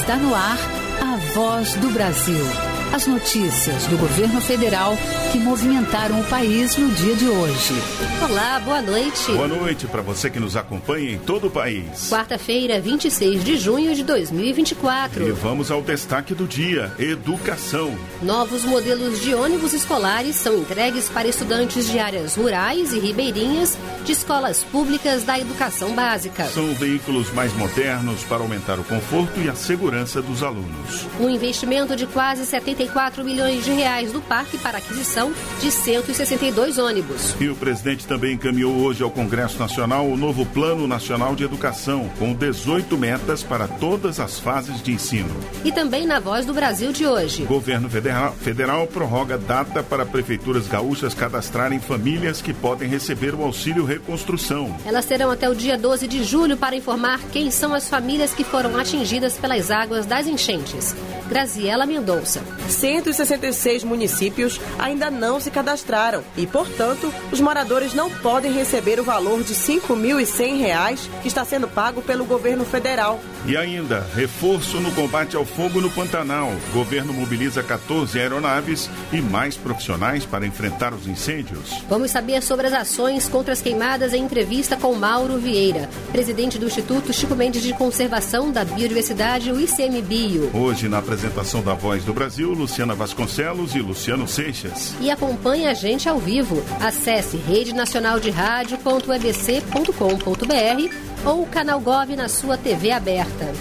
Está no ar a Voz do Brasil. As notícias do governo federal que movimentaram o país no dia de hoje. Olá, boa noite. Boa noite para você que nos acompanha em todo o país. Quarta-feira, 26 de junho de 2024. E vamos ao destaque do dia: educação. Novos modelos de ônibus escolares são entregues para estudantes de áreas rurais e ribeirinhas de escolas públicas da educação básica. São veículos mais modernos para aumentar o conforto e a segurança dos alunos. Um investimento de quase 74 milhões de reais do parque para aquisição de 162 ônibus. E o presidente também encaminhou hoje ao Congresso Nacional o novo Plano Nacional de Educação, com 18 metas para todas as fases de ensino. E também na Voz do Brasil de hoje. O governo federal prorroga data para prefeituras gaúchas cadastrarem famílias que podem receber o auxílio reconstrução. Elas terão até o dia 12 de julho para informar quem são as famílias que foram atingidas pelas águas das enchentes. Graziela Mendonça. 166 municípios ainda não se cadastraram e, portanto, os moradores não podem receber o valor de R$ 5.100 que está sendo pago pelo governo federal. E ainda, reforço no combate ao fogo no Pantanal. O governo mobiliza 14 aeronaves e mais profissionais para enfrentar os incêndios. Vamos saber sobre as ações contra as queimadas em entrevista com Mauro Vieira, presidente do Instituto Chico Mendes de Conservação da Biodiversidade, o ICMBio. Hoje, na apresentação da Voz do Brasil, Luciana Vasconcelos e Luciano Seixas. E acompanhe a gente ao vivo. Acesse redenacionalderádio.ebc.com.br ou o Canal Gov na sua TV aberta.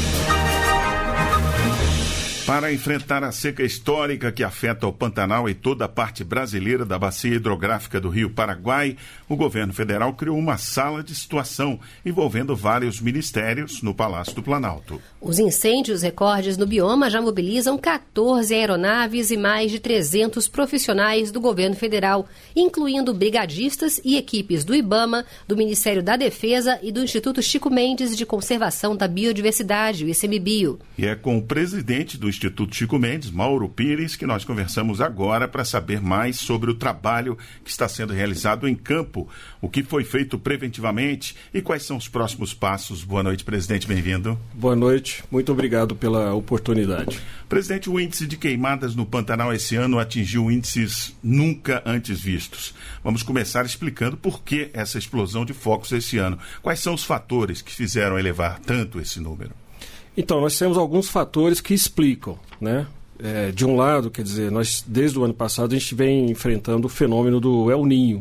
Para enfrentar a seca histórica que afeta o Pantanal e toda a parte brasileira da bacia hidrográfica do Rio Paraguai, o governo federal criou uma sala de situação envolvendo vários ministérios no Palácio do Planalto. Os incêndios recordes no bioma já mobilizam 14 aeronaves e mais de 300 profissionais do governo federal, incluindo brigadistas e equipes do IBAMA, do Ministério da Defesa e do Instituto Chico Mendes de Conservação da Biodiversidade, o ICMBio. E é com o presidente do Instituto Chico Mendes, Mauro Pires, que nós conversamos agora para saber mais sobre o trabalho que está sendo realizado em campo, o que foi feito preventivamente e quais são os próximos passos. Boa noite, presidente, bem-vindo. Boa noite, muito obrigado pela oportunidade. Presidente, o índice de queimadas no Pantanal esse ano atingiu índices nunca antes vistos. Vamos começar explicando por que essa explosão de focos esse ano. Quais são os fatores que fizeram elevar tanto esse número? Então, nós temos alguns fatores que explicam, né? De um lado, quer dizer, nós desde o ano passado a gente vem enfrentando o fenômeno do El Niño.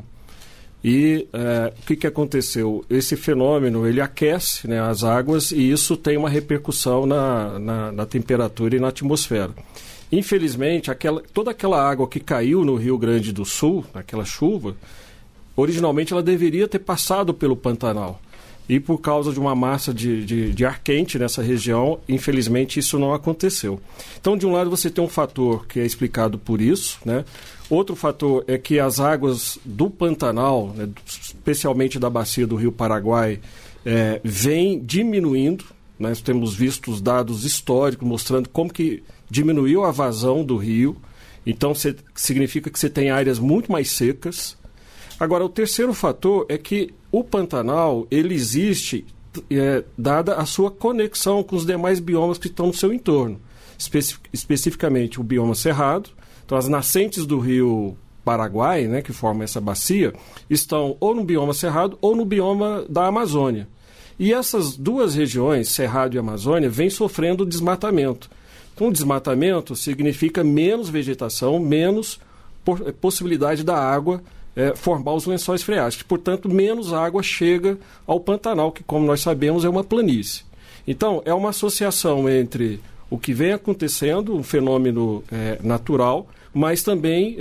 E o que aconteceu? Esse fenômeno, ele aquece, né, as águas e isso tem uma repercussão na temperatura e na atmosfera. Infelizmente, toda aquela água que caiu no Rio Grande do Sul, naquela chuva, originalmente ela deveria ter passado pelo Pantanal. E por causa de uma massa de ar quente nessa região, infelizmente isso não aconteceu. Então, de um lado você tem um fator que é explicado por isso, né? Outro fator é que as águas do Pantanal, né, especialmente da bacia do Rio Paraguai, vêm diminuindo. Nós temos visto os dados históricos mostrando como que diminuiu a vazão do rio. Então, significa que você tem áreas muito mais secas. Agora, o terceiro fator é que o Pantanal, ele existe dada a sua conexão com os demais biomas que estão no seu entorno. Especificamente o bioma cerrado. Então, as nascentes do rio Paraguai, né, que formam essa bacia, estão ou no bioma cerrado ou no bioma da Amazônia. E essas duas regiões, Cerrado e Amazônia, vêm sofrendo desmatamento. Então, desmatamento significa menos vegetação, menos possibilidade da água formar os lençóis freáticos. Portanto, menos água chega ao Pantanal, que, como nós sabemos, é uma planície. Então, é uma associação entre o que vem acontecendo, um fenômeno natural, mas também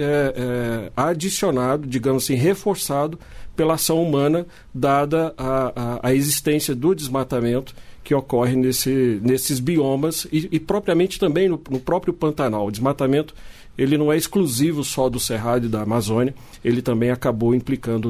adicionado, digamos assim, reforçado pela ação humana, dada a existência do desmatamento que ocorre nesses biomas e propriamente também no próprio Pantanal. O desmatamento, ele não é exclusivo só do Cerrado e da Amazônia, ele também acabou implicando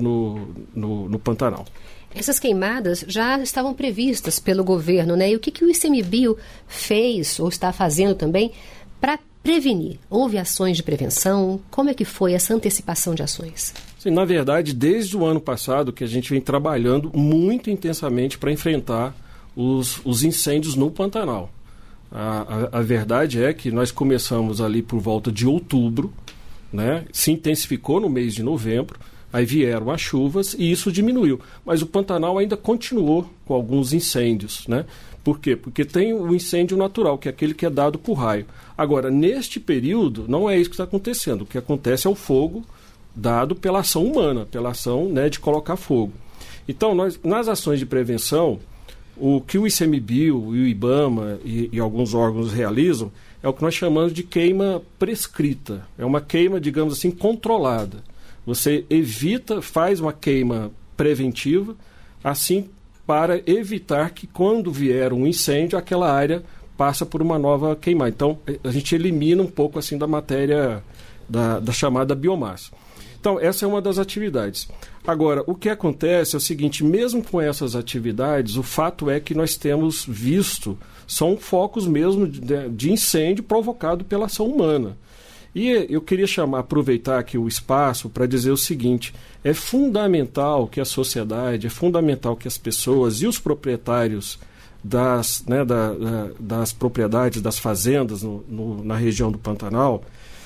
no Pantanal. Essas queimadas já estavam previstas pelo governo, né? E o que o ICMBio fez ou está fazendo também para prevenir? Houve ações de prevenção? Como é que foi essa antecipação de ações? Sim, na verdade, desde o ano passado que a gente vem trabalhando muito intensamente para enfrentar os incêndios no Pantanal. A verdade é que nós começamos ali por volta de outubro, né? Se intensificou no mês de novembro, aí vieram as chuvas e isso diminuiu. Mas o Pantanal ainda continuou com alguns incêndios, né? Por quê? Porque tem o incêndio natural, que é aquele que é dado por raio. Agora, neste período, não é isso que está acontecendo. O que acontece é o fogo dado pela ação humana, pela ação, né, de colocar fogo. Então, nas ações de prevenção, o que o ICMBio e o IBAMA e alguns órgãos realizam é o que nós chamamos de queima prescrita. É uma queima, digamos assim, controlada. Você evita, faz uma queima preventiva, assim para evitar que quando vier um incêndio, aquela área passa por uma nova queimada. Então, a gente elimina um pouco assim da matéria da chamada biomassa. Então, essa é uma das atividades. Agora, o que acontece é o seguinte, mesmo com essas atividades, o fato é que nós temos visto, são focos mesmo de incêndio provocado pela ação humana. E eu queria aproveitar aqui o espaço para dizer o seguinte, é fundamental que a sociedade, é fundamental que as pessoas e os proprietários das propriedades, das fazendas na região do Pantanal,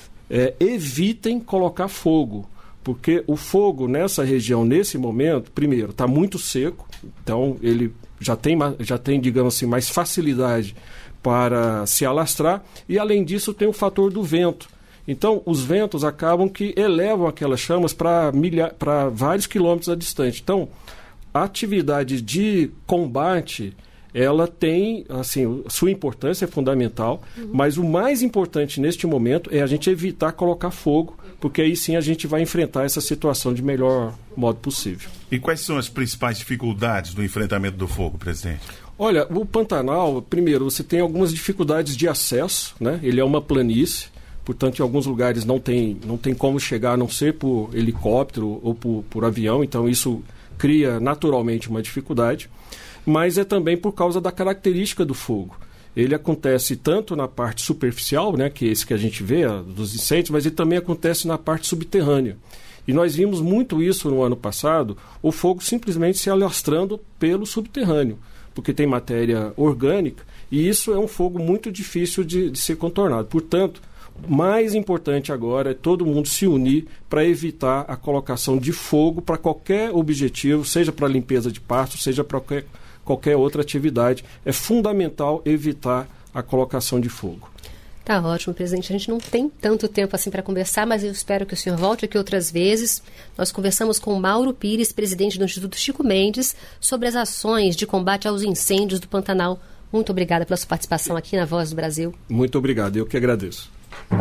evitem colocar fogo, porque o fogo nessa região, nesse momento, primeiro, está muito seco, então ele já tem, digamos assim, mais facilidade para se alastrar, e além disso tem o fator do vento. Então, os ventos acabam que elevam aquelas chamas para vários quilômetros a distante. Então, a atividade de combate, ela tem, assim, sua importância é fundamental, mas o mais importante neste momento é a gente evitar colocar fogo, porque aí sim a gente vai enfrentar essa situação de melhor modo possível. E quais são as principais dificuldades do enfrentamento do fogo, presidente? Olha, o Pantanal, primeiro, você tem algumas dificuldades de acesso, né? Ele é uma planície, portanto, em alguns lugares não tem como chegar, a não ser por helicóptero ou por avião, então isso cria naturalmente uma dificuldade, mas é também por causa da característica do fogo. Ele acontece tanto na parte superficial, né, que é esse que a gente vê, dos incêndios, mas ele também acontece na parte subterrânea. E nós vimos muito isso no ano passado, o fogo simplesmente se alastrando pelo subterrâneo, porque tem matéria orgânica, e isso é um fogo muito difícil de ser contornado. Portanto, mais importante agora é todo mundo se unir para evitar a colocação de fogo para qualquer objetivo, seja para limpeza de pasto, seja para qualquer outra atividade. É fundamental evitar a colocação de fogo. Tá ótimo, presidente. A gente não tem tanto tempo assim para conversar, mas eu espero que o senhor volte aqui outras vezes. Nós conversamos com Mauro Pires, presidente do Instituto Chico Mendes, sobre as ações de combate aos incêndios do Pantanal. Muito obrigada pela sua participação aqui na Voz do Brasil. Muito obrigado, eu que agradeço.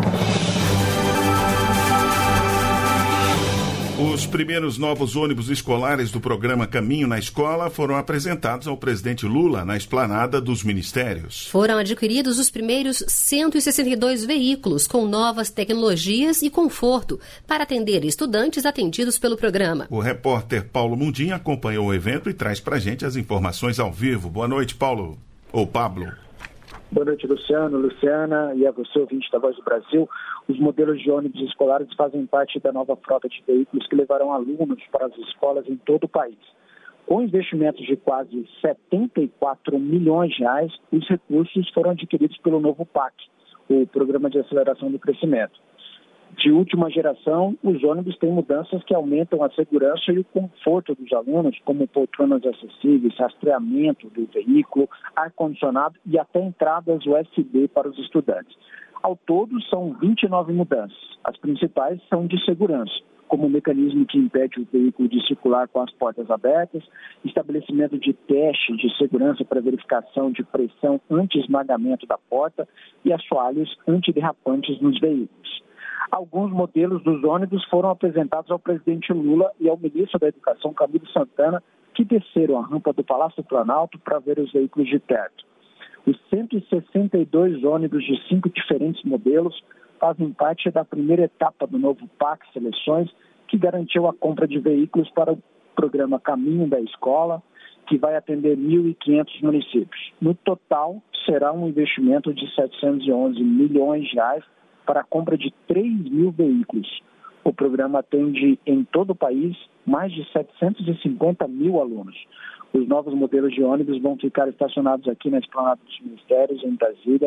Os primeiros novos ônibus escolares do programa Caminho na Escola foram apresentados ao presidente Lula na esplanada dos ministérios. Foram adquiridos os primeiros 162 veículos com novas tecnologias e conforto para atender estudantes atendidos pelo programa. O repórter Paulo Mundim acompanhou o evento e traz para a gente as informações ao vivo. Boa noite, Paulo. Ou Pablo. Boa noite, Luciano, Luciana e a você, ouvinte da Voz do Brasil. Os modelos de ônibus escolares fazem parte da nova frota de veículos que levarão alunos para as escolas em todo o país. Com investimentos de quase 74 milhões de reais, os recursos foram adquiridos pelo novo PAC, o Programa de Aceleração do Crescimento. De última geração, os ônibus têm mudanças que aumentam a segurança e o conforto dos alunos, como poltronas acessíveis, rastreamento do veículo, ar-condicionado e até entradas USB para os estudantes. Ao todo, são 29 mudanças. As principais são de segurança, como o mecanismo que impede o veículo de circular com as portas abertas, estabelecimento de teste de segurança para verificação de pressão anti-esmagamento da porta e assoalhos antiderrapantes nos veículos. Alguns modelos dos ônibus foram apresentados ao presidente Lula e ao ministro da Educação, Camilo Santana, que desceram a rampa do Palácio Planalto para ver os veículos de perto. Os 162 ônibus de 5 diferentes modelos fazem parte da primeira etapa do novo PAC Seleções, que garantiu a compra de veículos para o programa Caminho da Escola, que vai atender 1.500 municípios. No total, será um investimento de 711 milhões de reais para a compra de 3 mil veículos. O programa atende em todo o país mais de 750 mil alunos. Os novos modelos de ônibus vão ficar estacionados aqui na esplanada dos ministérios, em Brasília,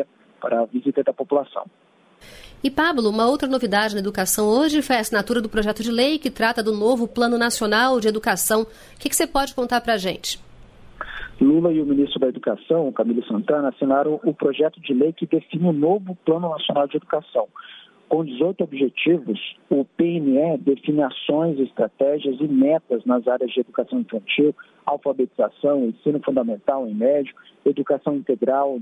para a visita da população. E, Pablo, uma outra novidade na educação hoje foi a assinatura do projeto de lei que trata do novo Plano Nacional de Educação. O que você pode contar para a gente? Lula e o ministro da Educação, Camilo Santana, assinaram o projeto de lei que define o novo Plano Nacional de Educação. Com 18 objetivos, o PNE define ações, estratégias e metas nas áreas de educação infantil, alfabetização, ensino fundamental e médio, educação integral,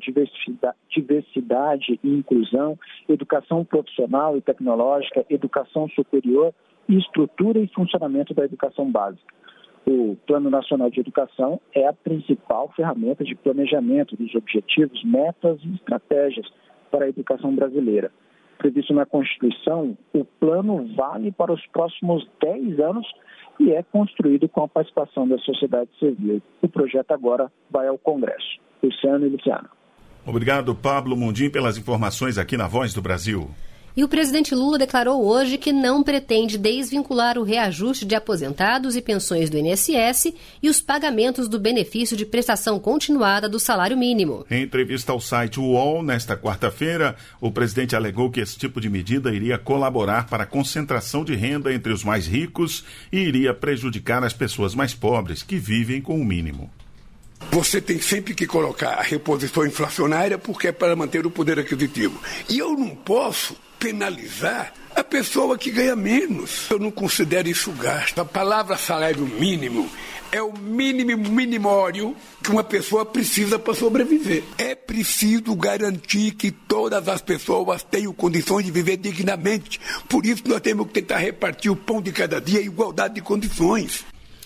diversidade e inclusão, educação profissional e tecnológica, educação superior e estrutura e funcionamento da educação básica. O Plano Nacional de Educação é a principal ferramenta de planejamento dos objetivos, metas e estratégias para a educação brasileira. Previsto na Constituição, o plano vale para os próximos 10 anos e é construído com a participação da sociedade civil. O projeto agora vai ao Congresso. Luciano e Luciana. Obrigado, Pablo Mundim, pelas informações aqui na Voz do Brasil. E o presidente Lula declarou hoje que não pretende desvincular o reajuste de aposentados e pensões do INSS e os pagamentos do benefício de prestação continuada do salário mínimo. Em entrevista ao site UOL, nesta quarta-feira, o presidente alegou que esse tipo de medida iria colaborar para a concentração de renda entre os mais ricos e iria prejudicar as pessoas mais pobres, que vivem com o mínimo. Você tem sempre que colocar a reposição inflacionária porque é para manter o poder aquisitivo. E eu não posso penalizar a pessoa que ganha menos. Eu não considero isso gasto. A palavra salário mínimo é o mínimo minimório que uma pessoa precisa para sobreviver. É preciso garantir que todas as pessoas tenham condições de viver dignamente. Por isso nós temos que tentar repartir o pão de cada dia em igualdade de condições.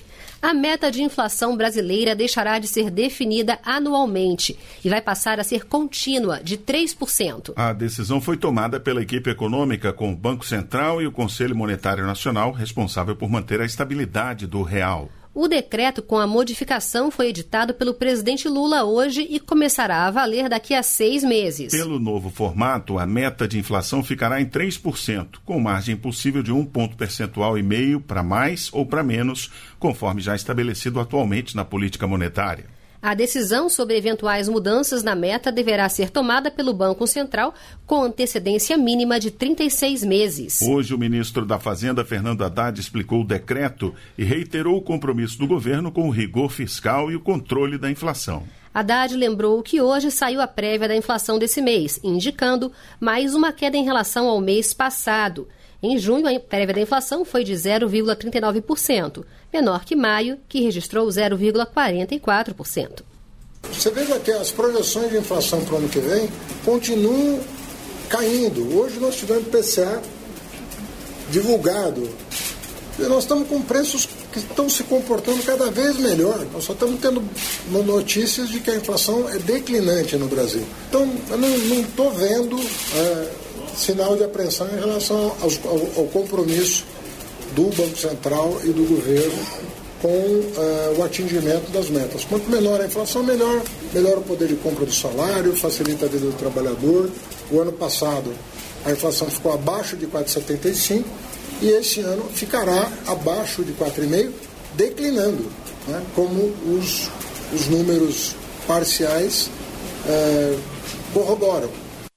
A meta de inflação brasileira deixará de ser definida anualmente e vai passar a ser contínua, de 3%. A decisão foi tomada pela equipe econômica com o Banco Central e o Conselho Monetário Nacional, responsável por manter a estabilidade do real. O decreto com a modificação foi editado pelo presidente Lula hoje e começará a valer daqui a 6 meses. Pelo novo formato, a meta de inflação ficará em 3%, com margem possível de 1,5 ponto percentual para mais ou para menos, conforme já estabelecido atualmente na política monetária. A decisão sobre eventuais mudanças na meta deverá ser tomada pelo Banco Central com antecedência mínima de 36 meses. Hoje, o ministro da Fazenda, Fernando Haddad, explicou o decreto e reiterou o compromisso do governo com o rigor fiscal e o controle da inflação. Haddad lembrou que hoje saiu a prévia da inflação desse mês, indicando mais uma queda em relação ao mês passado. Em junho, a prévia da inflação foi de 0,39%, menor que maio, que registrou 0,44%. Você veja que as projeções de inflação para o ano que vem continuam caindo. Hoje nós tivemos PCA divulgado. E nós estamos com preços que estão se comportando cada vez melhor. Nós só estamos tendo notícias de que a inflação é declinante no Brasil. Então, eu não estou vendo sinal de apreensão em relação ao compromisso do Banco Central e do governo com o atingimento das metas. Quanto menor a inflação, melhor o poder de compra do salário, facilita a vida do trabalhador. O ano passado a inflação ficou abaixo de 4,75 e esse ano ficará abaixo de 4,5, declinando, né, como os números parciais corroboram.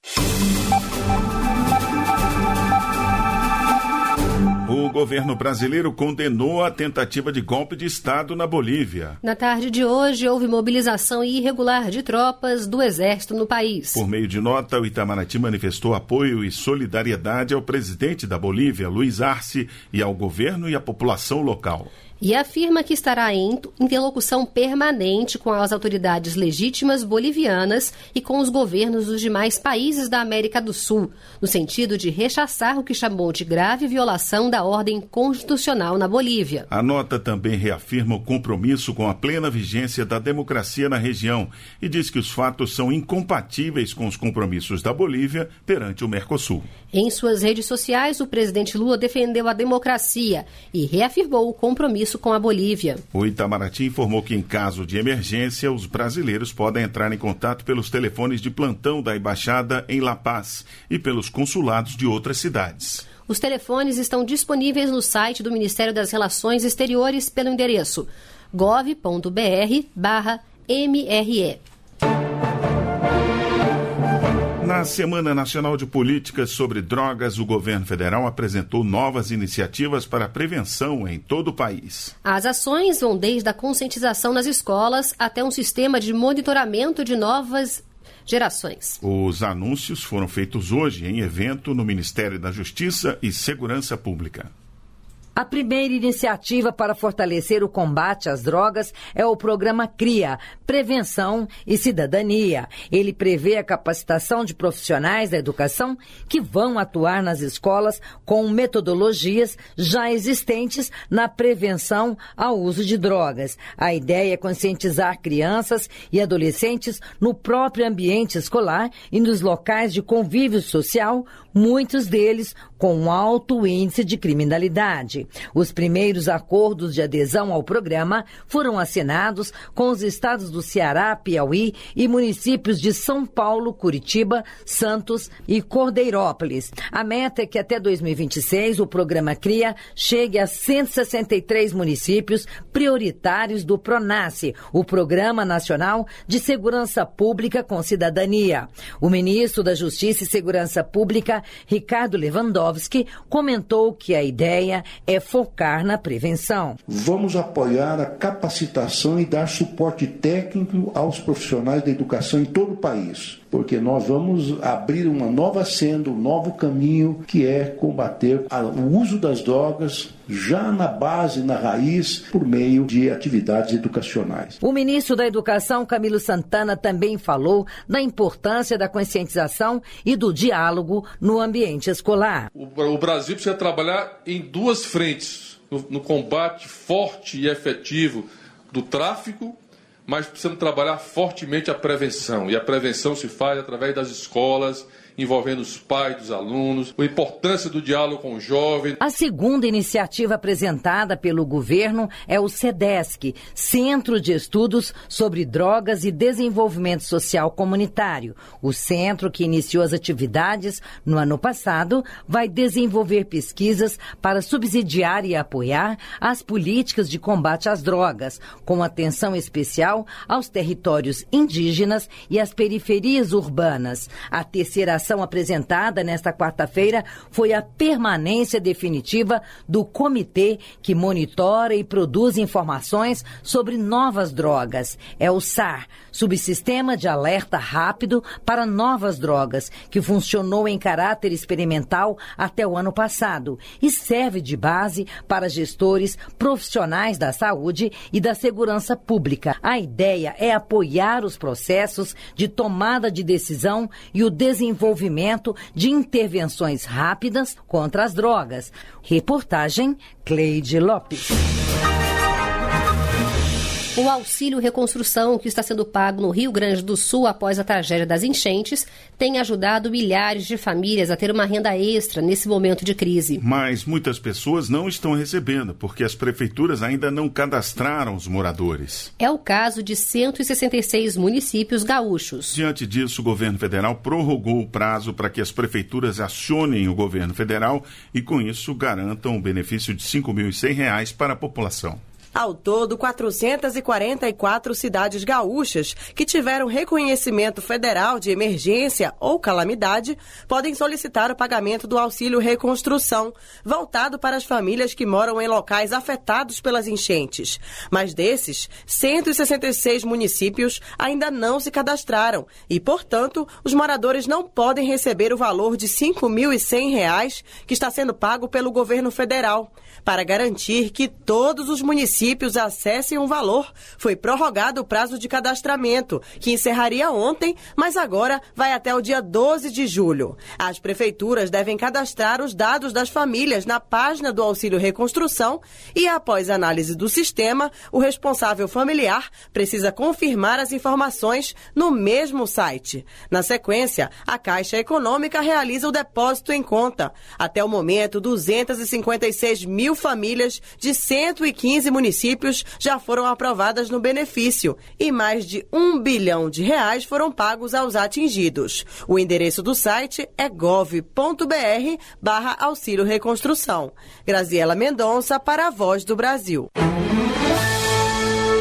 O governo brasileiro condenou a tentativa de golpe de Estado na Bolívia. Na tarde de hoje, houve mobilização irregular de tropas do Exército no país. Por meio de nota, o Itamaraty manifestou apoio e solidariedade ao presidente da Bolívia, Luiz Arce, e ao governo e à população local. E afirma que estará em interlocução permanente com as autoridades legítimas bolivianas e com os governos dos demais países da América do Sul, no sentido de rechaçar o que chamou de grave violação da ordem constitucional na Bolívia. A nota também reafirma o compromisso com a plena vigência da democracia na região e diz que os fatos são incompatíveis com os compromissos da Bolívia perante o Mercosul. Em suas redes sociais, o presidente Lula defendeu a democracia e reafirmou o compromisso com a Bolívia. O Itamaraty informou que, em caso de emergência, os brasileiros podem entrar em contato pelos telefones de plantão da Embaixada em La Paz e pelos consulados de outras cidades. Os telefones estão disponíveis no site do Ministério das Relações Exteriores pelo endereço gov.br/MRE. Na Semana Nacional de Políticas sobre Drogas, o governo federal apresentou novas iniciativas para a prevenção em todo o país. As ações vão desde a conscientização nas escolas até um sistema de monitoramento de novas gerações. Os anúncios foram feitos hoje em evento no Ministério da Justiça e Segurança Pública. A primeira iniciativa para fortalecer o combate às drogas é o programa CRIA, Prevenção e Cidadania. Ele prevê a capacitação de profissionais da educação que vão atuar nas escolas com metodologias já existentes na prevenção ao uso de drogas. A ideia é conscientizar crianças e adolescentes no próprio ambiente escolar e nos locais de convívio social, muitos deles com alto índice de criminalidade. Os primeiros acordos de adesão ao programa foram assinados com os estados do Ceará, Piauí e municípios de São Paulo, Curitiba, Santos e Cordeirópolis. A meta é que até 2026 o programa CRIA chegue a 163 municípios prioritários do PRONASSE, o Programa Nacional de Segurança Pública com Cidadania. O ministro da Justiça e Segurança Pública, Ricardo Lewandowski, comentou que a ideia é focar na prevenção. Vamos apoiar a capacitação e dar suporte técnico aos profissionais da educação em todo o país, porque nós vamos abrir uma nova senda, um novo caminho, que é combater o uso das drogas já na base, na raiz, por meio de atividades educacionais. O ministro da Educação, Camilo Santana, também falou da importância da conscientização e do diálogo no ambiente escolar. O Brasil precisa trabalhar em duas frentes, no combate forte e efetivo do tráfico, mas precisamos trabalhar fortemente a prevenção. E a prevenção se faz através das escolas, envolvendo os pais dos alunos, a importância do diálogo com o jovem. A segunda iniciativa apresentada pelo governo é o CEDESC, Centro de Estudos sobre Drogas e Desenvolvimento Social Comunitário. O centro, que iniciou as atividades no ano passado, vai desenvolver pesquisas para subsidiar e apoiar as políticas de combate às drogas, com atenção especial aos territórios indígenas e às periferias urbanas. A terceira ação apresentada nesta quarta-feira foi a permanência definitiva do comitê que monitora e produz informações sobre novas drogas. É o SAR, Subsistema de Alerta Rápido para Novas Drogas, que funcionou em caráter experimental até o ano passado e serve de base para gestores, profissionais da saúde e da segurança pública. A ideia é apoiar os processos de tomada de decisão e o desenvolvimento de intervenções rápidas contra as drogas. Reportagem Cleide Lopes. O auxílio reconstrução que está sendo pago no Rio Grande do Sul após a tragédia das enchentes tem ajudado milhares de famílias a ter uma renda extra nesse momento de crise. Mas muitas pessoas não estão recebendo porque as prefeituras ainda não cadastraram os moradores. É o caso de 166 municípios gaúchos. Diante disso, o governo federal prorrogou o prazo para que as prefeituras acionem o governo federal e, com isso, garantam um benefício de R$ 5.100 para a população. Ao todo, 444 cidades gaúchas que tiveram reconhecimento federal de emergência ou calamidade podem solicitar o pagamento do auxílio reconstrução, voltado para as famílias que moram em locais afetados pelas enchentes. Mas desses, 166 municípios ainda não se cadastraram e, portanto, os moradores não podem receber o valor de R$ 5.100 que está sendo pago pelo governo federal. Para garantir que todos os municípios acessem um valor, foi prorrogado o prazo de cadastramento, que encerraria ontem, mas agora vai até o dia 12 de julho. As prefeituras devem cadastrar os dados das famílias na página do Auxílio Reconstrução e, após análise do sistema, o responsável familiar precisa confirmar as informações no mesmo site. Na sequência, a Caixa Econômica realiza o depósito em conta. Até o momento, 256 mil famílias de 115 municípios já foram aprovadas no benefício e mais de R$1 bilhão foram pagos aos atingidos. O endereço do site é gov.br/Auxílio Reconstrução. Graziela Mendonça para a Voz do Brasil.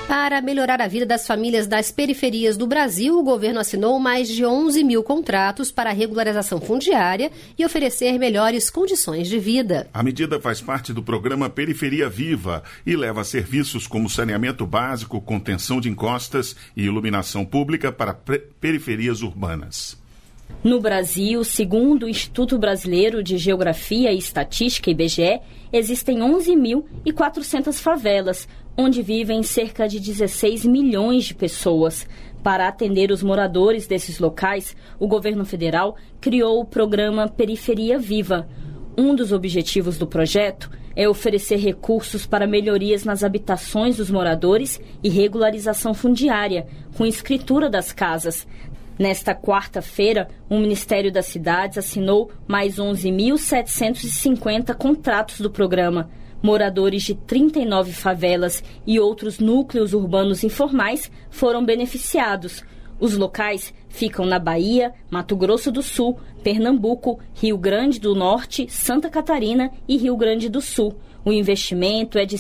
Para melhorar a vida das famílias das periferias do Brasil, o governo assinou mais de 11 mil contratos para regularização fundiária e oferecer melhores condições de vida. A medida faz parte do programa Periferia Viva e leva a serviços como saneamento básico, contenção de encostas e iluminação pública para periferias urbanas. No Brasil, segundo o Instituto Brasileiro de Geografia e Estatística, IBGE, existem 11.400 favelas, onde vivem cerca de 16 milhões de pessoas. Para atender os moradores desses locais, o governo federal criou o programa Periferia Viva. Um dos objetivos do projeto é oferecer recursos para melhorias nas habitações dos moradores e regularização fundiária, com escritura das casas. Nesta quarta-feira, o Ministério das Cidades assinou mais 11.750 contratos do programa. Moradores de 39 favelas e outros núcleos urbanos informais foram beneficiados. Os locais ficam na Bahia, Mato Grosso do Sul, Pernambuco, Rio Grande do Norte, Santa Catarina e Rio Grande do Sul. O investimento é de R$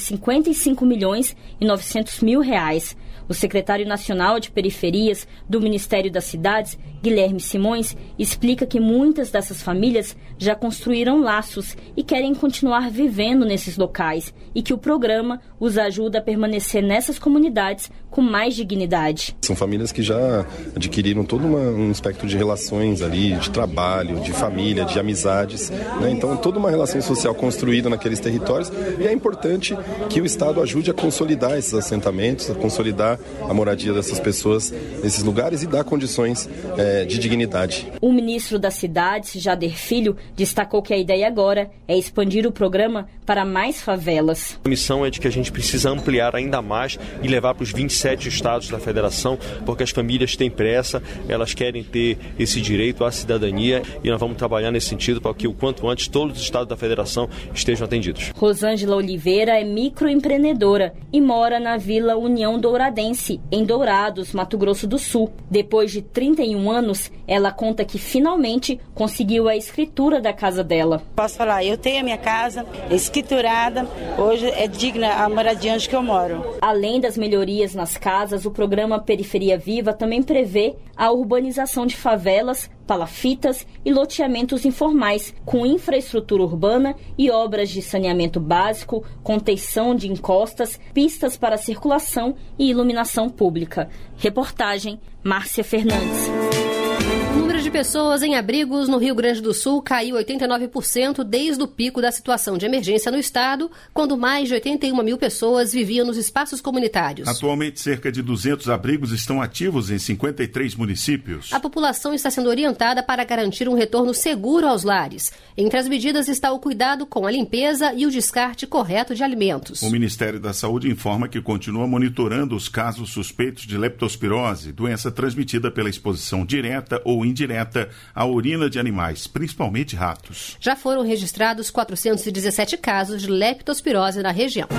55.900.000. O secretário nacional de periferias do Ministério das Cidades, Guilherme Simões, explica que muitas dessas famílias já construíram laços e querem continuar vivendo nesses locais e que o programa os ajuda a permanecer nessas comunidades com mais dignidade. São famílias que já adquiriram todo um espectro de relações ali, de trabalho, de família, de amizades, né? Então, toda uma relação social construída naqueles territórios, e é importante que o Estado ajude a consolidar esses assentamentos, a consolidar a moradia dessas pessoas nesses lugares e dar condições de dignidade. O ministro das Cidades, Jader Filho, destacou que a ideia agora é expandir o programa para mais favelas. A missão é de que a gente precisa ampliar ainda mais e levar para os 27 estados da federação, porque as famílias têm pressa, elas querem ter esse direito à cidadania e nós vamos trabalhar nesse sentido para que o quanto antes todos os estados da federação estejam atendidos. Rosângela Oliveira é microempreendedora e mora na Vila União Douradense, em Dourados, Mato Grosso do Sul. Depois de 31 anos, ela conta que finalmente conseguiu a escritura da casa dela. Posso falar, eu tenho a minha casa escriturada, hoje é digna a moradia onde que eu moro. Além das melhorias nas casas, o programa Periferia Viva também prevê a urbanização de favelas, palafitas e loteamentos informais, com infraestrutura urbana e obras de saneamento básico, contenção de encostas, pistas para circulação e iluminação pública. Reportagem, Márcia Fernandes. O número de pessoas em abrigos no Rio Grande do Sul caiu 89% desde o pico da situação de emergência no estado, quando mais de 81 mil pessoas viviam nos espaços comunitários. Atualmente, cerca de 200 abrigos estão ativos em 53 municípios. A população está sendo orientada para garantir um retorno seguro aos lares. Entre as medidas está o cuidado com a limpeza e o descarte correto de alimentos. O Ministério da Saúde informa que continua monitorando os casos suspeitos de leptospirose, doença transmitida pela exposição direta ou indireta à urina de animais, principalmente ratos. Já foram registrados 417 casos de leptospirose na região.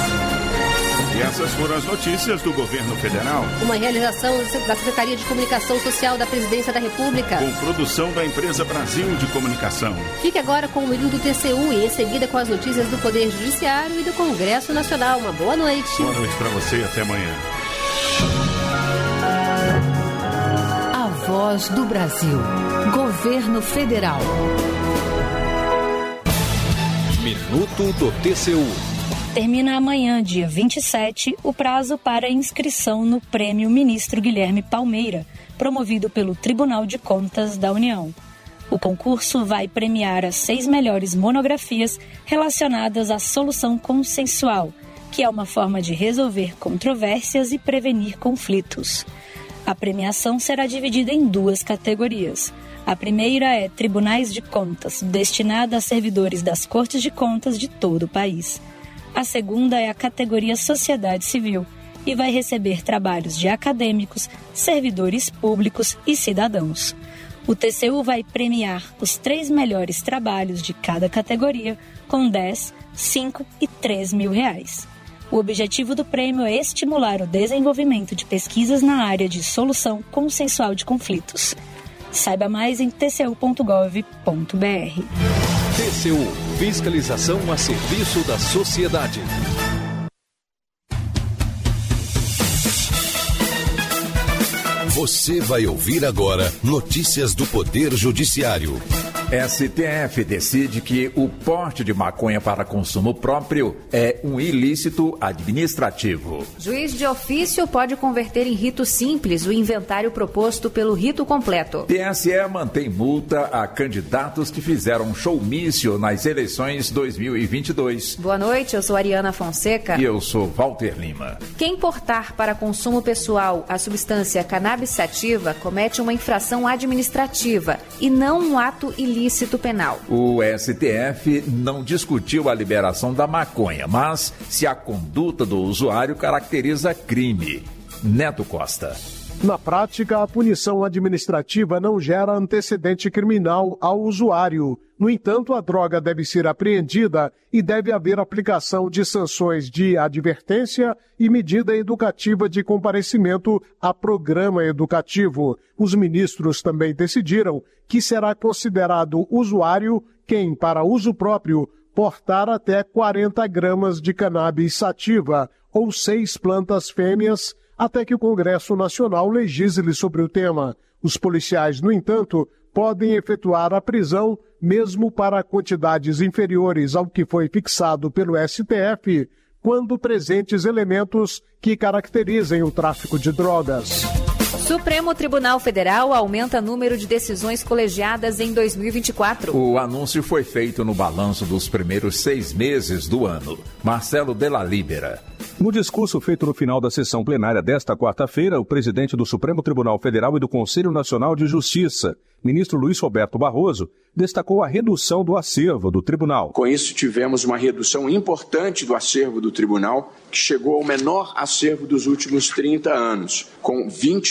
E essas foram as notícias do governo federal. Uma realização da Secretaria de Comunicação Social da Presidência da República. Com produção da Empresa Brasil de Comunicação. Fique agora com o Minuto do TCU e em seguida com as notícias do Poder Judiciário e do Congresso Nacional. Uma boa noite. Boa noite para você e até amanhã. A Voz do Brasil. Governo Federal. Minuto do TCU. Termina amanhã, dia 27, o prazo para inscrição no Prêmio Ministro Guilherme Palmeira, promovido pelo Tribunal de Contas da União. O concurso vai premiar as 6 melhores monografias relacionadas à solução consensual, que é uma forma de resolver controvérsias e prevenir conflitos. A premiação será dividida em 2 categorias. A primeira é Tribunais de Contas, destinada a servidores das Cortes de Contas de todo o país. A segunda é a categoria Sociedade Civil e vai receber trabalhos de acadêmicos, servidores públicos e cidadãos. O TCU vai premiar os 3 melhores trabalhos de cada categoria com 10, 5 e 3 mil reais. O objetivo do prêmio é estimular o desenvolvimento de pesquisas na área de solução consensual de conflitos. Saiba mais em tcu.gov.br. TCU, fiscalização a serviço da sociedade. Você vai ouvir agora notícias do Poder Judiciário. STF decide que o porte de maconha para consumo próprio é um ilícito administrativo. Juiz de ofício pode converter em rito simples o inventário proposto pelo rito completo. TSE mantém multa a candidatos que fizeram showmício nas eleições 2022. Boa noite, eu sou Ariana Fonseca. E eu sou Walter Lima. Quem portar para consumo pessoal a substância cannabis sativa comete uma infração administrativa e não um ato ilícito penal. O STF não discutiu a liberação da maconha, mas se a conduta do usuário caracteriza crime. Neto Costa. Na prática, a punição administrativa não gera antecedente criminal ao usuário. No entanto, a droga deve ser apreendida e deve haver aplicação de sanções de advertência e medida educativa de comparecimento a programa educativo. Os ministros também decidiram que será considerado usuário quem, para uso próprio, portar até 40 gramas de cannabis sativa ou 6 plantas fêmeas, até que o Congresso Nacional legisle sobre o tema. Os policiais, no entanto, podem efetuar a prisão mesmo para quantidades inferiores ao que foi fixado pelo STF, quando presentes elementos que caracterizem o tráfico de drogas. Supremo Tribunal Federal aumenta o número de decisões colegiadas em 2024. O anúncio foi feito no balanço dos primeiros 6 meses do ano. Marcelo Della Libera. No discurso feito no final da sessão plenária desta quarta-feira, o presidente do Supremo Tribunal Federal e do Conselho Nacional de Justiça, ministro Luiz Roberto Barroso, destacou a redução do acervo do tribunal. Com isso, tivemos uma redução importante do acervo do tribunal, que chegou ao menor acervo dos últimos 30 anos, com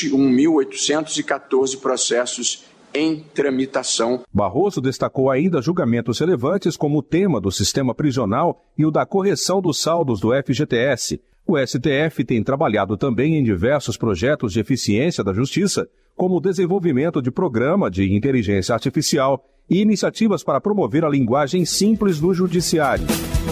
21.814 processos em tramitação. Barroso destacou ainda julgamentos relevantes como o tema do sistema prisional e o da correção dos saldos do FGTS. O STF tem trabalhado também em diversos projetos de eficiência da justiça, como o desenvolvimento de programa de inteligência artificial e iniciativas para promover a linguagem simples no judiciário.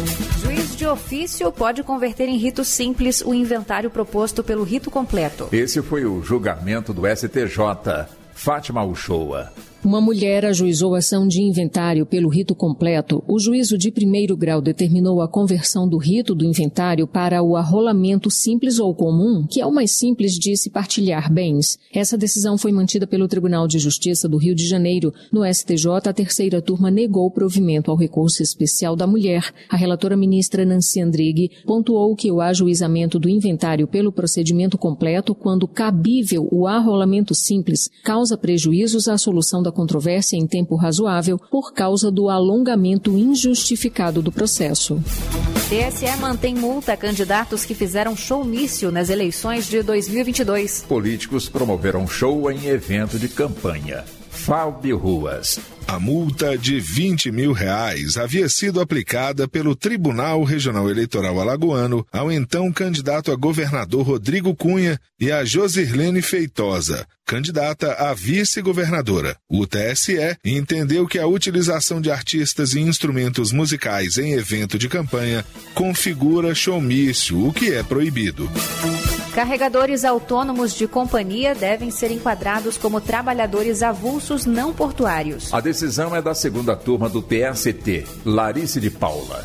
Juiz de ofício pode converter em rito simples o inventário proposto pelo rito completo. Esse foi o julgamento do STJ. Fátima Uchoa. Uma mulher ajuizou ação de inventário pelo rito completo. O juízo de primeiro grau determinou a conversão do rito do inventário para o arrolamento simples ou comum, que é o mais simples de se partilhar bens. Essa decisão foi mantida pelo Tribunal de Justiça do Rio de Janeiro. No STJ, a terceira turma negou provimento ao recurso especial da mulher. A relatora ministra Nancy Andrighi pontuou que o ajuizamento do inventário pelo procedimento completo, quando cabível o arrolamento simples, causa prejuízos à solução da controvérsia em tempo razoável por causa do alongamento injustificado do processo. TSE mantém multa a candidatos que fizeram showmício nas eleições de 2022. Políticos promoveram show em evento de campanha. Fábio Ruas. A multa de R$20 mil havia sido aplicada pelo Tribunal Regional Eleitoral Alagoano ao então candidato a governador Rodrigo Cunha e a Josirlene Feitosa, candidata a vice-governadora. O TSE entendeu que a utilização de artistas e instrumentos musicais em evento de campanha configura showmício, o que é proibido. Carregadores autônomos de companhia devem ser enquadrados como trabalhadores avulsos não portuários. A decisão é da segunda turma do TST, Larice de Paula.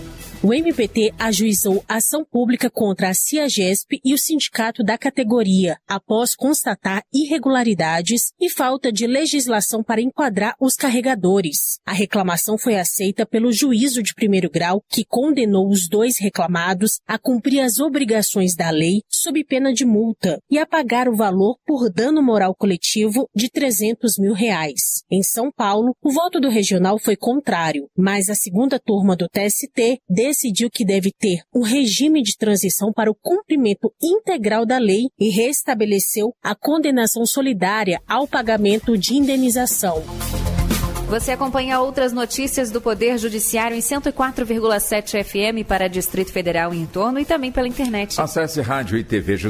O MPT ajuizou ação pública contra a CIAGESP e o sindicato da categoria, após constatar irregularidades e falta de legislação para enquadrar os carregadores. A reclamação foi aceita pelo juízo de primeiro grau, que condenou os dois reclamados a cumprir as obrigações da lei sob pena de multa e a pagar o valor por dano moral coletivo de R$300 mil. Em São Paulo, o voto do regional foi contrário, mas a segunda turma do TST decidiu que deve ter um regime de transição para o cumprimento integral da lei e restabeleceu a condenação solidária ao pagamento de indenização. Você acompanha outras notícias do Poder Judiciário em 104,7 FM para Distrito Federal e em torno e também pela internet. Acesse rádio e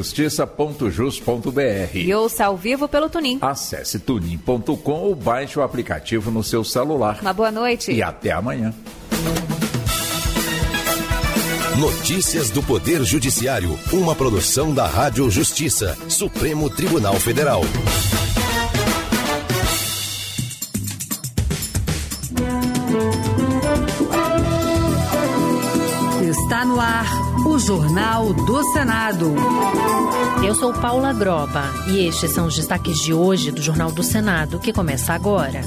tvjustiça.jus.br e ouça ao vivo pelo Tunin. Acesse tunin.com ou baixe o aplicativo no seu celular. Uma boa noite. E até amanhã. Notícias do Poder Judiciário, uma produção da Rádio Justiça, Supremo Tribunal Federal. Está no ar o Jornal do Senado. Eu sou Paula Groba e estes são os destaques de hoje do Jornal do Senado, que começa agora.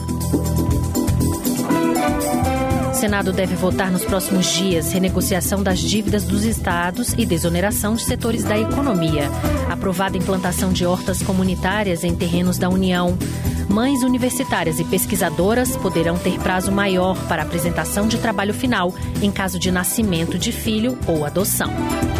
O Senado deve votar nos próximos dias renegociação das dívidas dos estados e desoneração de setores da economia. Aprovada a implantação de hortas comunitárias em terrenos da União. Mães universitárias e pesquisadoras poderão ter prazo maior para apresentação de trabalho final em caso de nascimento de filho ou adoção.